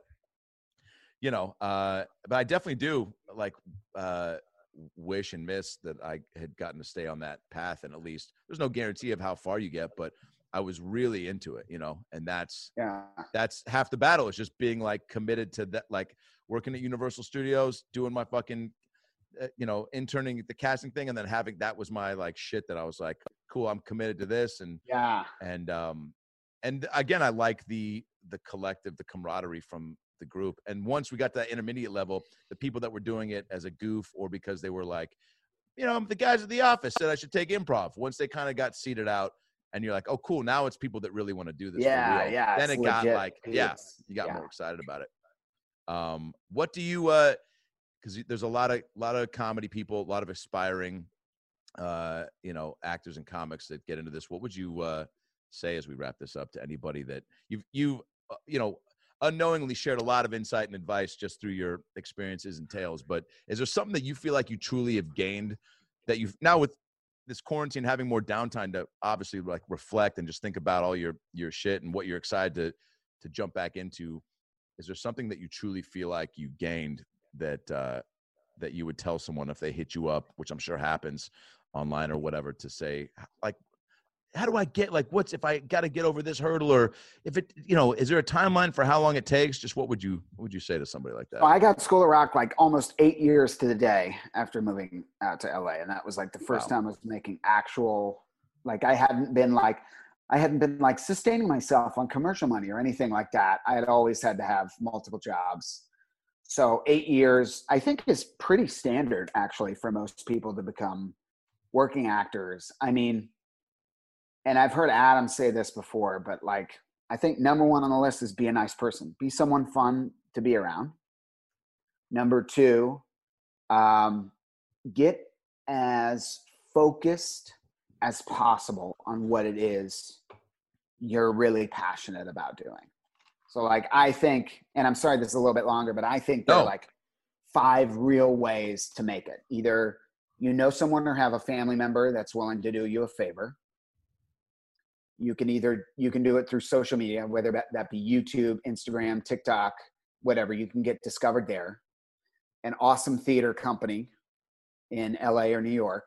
[SPEAKER 4] I definitely do wish and miss that I had gotten to stay on that path, and at least there's no guarantee of how far you get, but I was really into it, you know, and that's half the battle. It's just being like committed to that, like working at Universal Studios, doing my fucking, interning at the casting thing. And then that was my like shit that I was like, cool, I'm committed to this. And again, I like the collective, the camaraderie from the group. And once we got to that intermediate level, the people that were doing it as a goof or because they were like, the guys at the office said I should take improv. Once they kind of got seated out, and you're like, oh, cool. Now it's people that really want to do this.
[SPEAKER 3] Yeah,
[SPEAKER 4] for real.
[SPEAKER 3] yeah.
[SPEAKER 4] Then it got like, you got more excited about it. What do you? Because there's a lot of comedy people, a lot of aspiring, actors and comics that get into this. What would you say as we wrap this up to anybody that you've unknowingly shared a lot of insight and advice just through your experiences and tales? But is there something that you feel like you truly have gained that you've now with this quarantine, having more downtime to obviously like reflect and just think about all your shit and what you're excited to jump back into? Is there something that you truly feel like you gained that you would tell someone if they hit you up, which I'm sure happens online or whatever, to say like, how do I get, like, if I got to get over this hurdle, or if it, is there a timeline for how long it takes? Just what would you say to somebody like that?
[SPEAKER 3] Well, I got School of Rock like almost 8 years to the day after moving out to LA. And that was like the first time I was making actual, like I hadn't been like sustaining myself on commercial money or anything like that. I had always had to have multiple jobs. So 8 years, I think, is pretty standard actually for most people to become working actors. I mean, and I've heard Adam say this before, but like, I think number one on the list is be a nice person. Be someone fun to be around. Number two, get as focused as possible on what it is you're really passionate about doing. So like, I think, and I'm sorry this is a little bit longer, but I think there are like 5 real ways to make it. Either someone or have a family member that's willing to do you a favor. You can do it through social media, whether that be YouTube, Instagram, TikTok, whatever. You can get discovered there. An awesome theater company in LA or New York,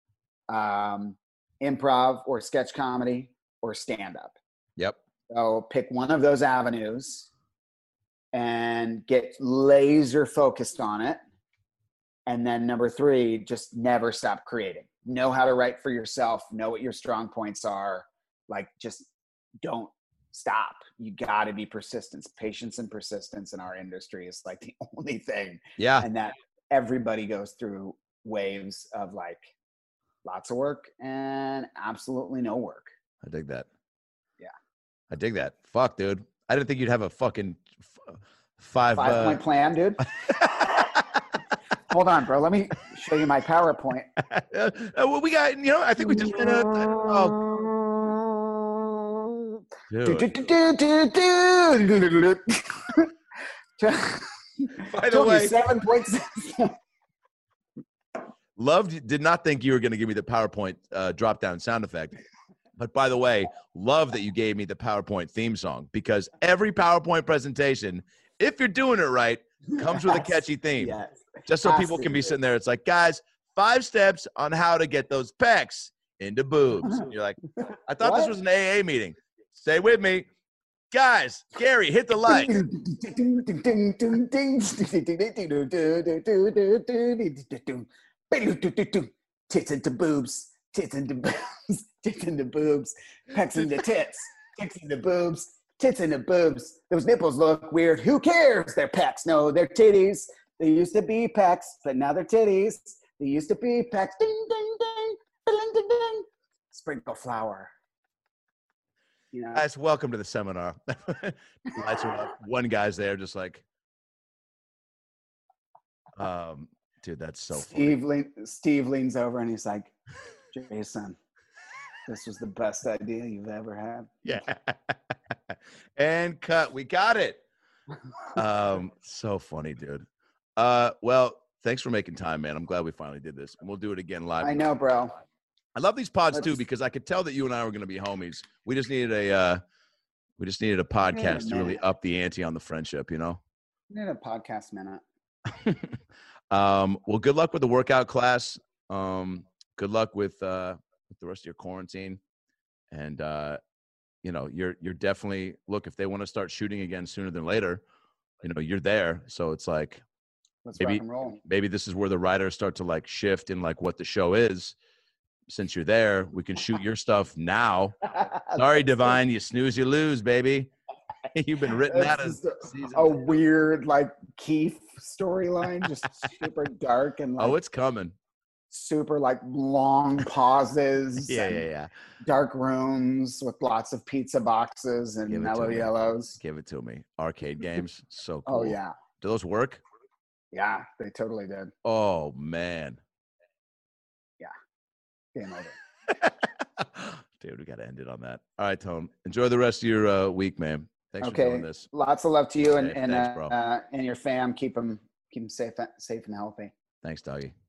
[SPEAKER 3] improv or sketch comedy or stand-up.
[SPEAKER 4] Yep.
[SPEAKER 3] So pick one of those avenues and get laser focused on it. And then number 3, just never stop creating. Know how to write for yourself. Know what your strong points are. Like, just don't stop. You got to be persistent. Patience and persistence in our industry is like the only thing.
[SPEAKER 4] Yeah.
[SPEAKER 3] And that everybody goes through waves of like lots of work and absolutely no work.
[SPEAKER 4] I dig that.
[SPEAKER 3] Yeah.
[SPEAKER 4] I dig that. Fuck, dude. I didn't think you'd have a fucking
[SPEAKER 3] 5-point plan, dude. Hold on, bro. Let me show you my PowerPoint.
[SPEAKER 4] Well, we got, I think we just ran out. By the way,
[SPEAKER 3] 7 points.
[SPEAKER 4] Love did not think you were going to give me the PowerPoint drop down sound effect. But by the way, love that you gave me the PowerPoint theme song, because every PowerPoint presentation, if you're doing it right, comes with a catchy theme.
[SPEAKER 3] Yes.
[SPEAKER 4] Just so people can be sitting there. It's like, guys, 5 steps on how to get those pecs into boobs. And you're like, I thought this was an AA meeting. Stay with me. Guys, Gary, hit the like.
[SPEAKER 3] Tits into boobs. Tits into boobs. Tits into boobs. Pecs into tits. Tits into boobs. Tits into boobs. Those nipples look weird. Who cares? They're pecs. No, they're titties. They used to be pecs, but now they're titties. They used to be pecs. Ding, ding, ding. Ding, ding, ding. Sprinkle flour.
[SPEAKER 4] Guys, welcome to the seminar. Lights are up. One guy's there just like, dude, that's so funny.
[SPEAKER 3] Steve leans over and he's like, Jason, this was the best idea you've ever had.
[SPEAKER 4] Yeah. And cut. We got it. So funny, dude. Well, thanks for making time, man. I'm glad we finally did this, and we'll do it again live.
[SPEAKER 3] I know, bro.
[SPEAKER 4] I love these pods too because I could tell that you and I were going to be homies. We just needed a podcast to really up the ante on the friendship, you know.
[SPEAKER 3] We need a podcast minute.
[SPEAKER 4] Well, good luck with the workout class. Good luck with the rest of your quarantine, and you know, you're definitely look if they want to start shooting again sooner than later. You know, you're there, so it's like
[SPEAKER 3] Let's rock and roll.
[SPEAKER 4] maybe this is where the writers start to like shift in like what the show is. Since you're there, we can shoot your stuff now. Sorry, Divine, you snooze, you lose, baby. You've been written out as
[SPEAKER 3] a weird like Keith storyline, just super dark and like,
[SPEAKER 4] it's coming.
[SPEAKER 3] Super like long pauses.
[SPEAKER 4] Yeah.
[SPEAKER 3] Dark rooms with lots of pizza boxes and mellow yellows.
[SPEAKER 4] Give it to me. Arcade games, so cool.
[SPEAKER 3] Oh yeah.
[SPEAKER 4] Do those work?
[SPEAKER 3] Yeah, they totally did.
[SPEAKER 4] Oh man.
[SPEAKER 3] Game over. Dude,
[SPEAKER 4] we got to end it on that. All right, Tone. Enjoy the rest of your week, man. Thanks for doing this.
[SPEAKER 3] Lots of love to you and
[SPEAKER 4] thanks, bro.
[SPEAKER 3] And your fam. Keep them safe and healthy.
[SPEAKER 4] Thanks, doggy.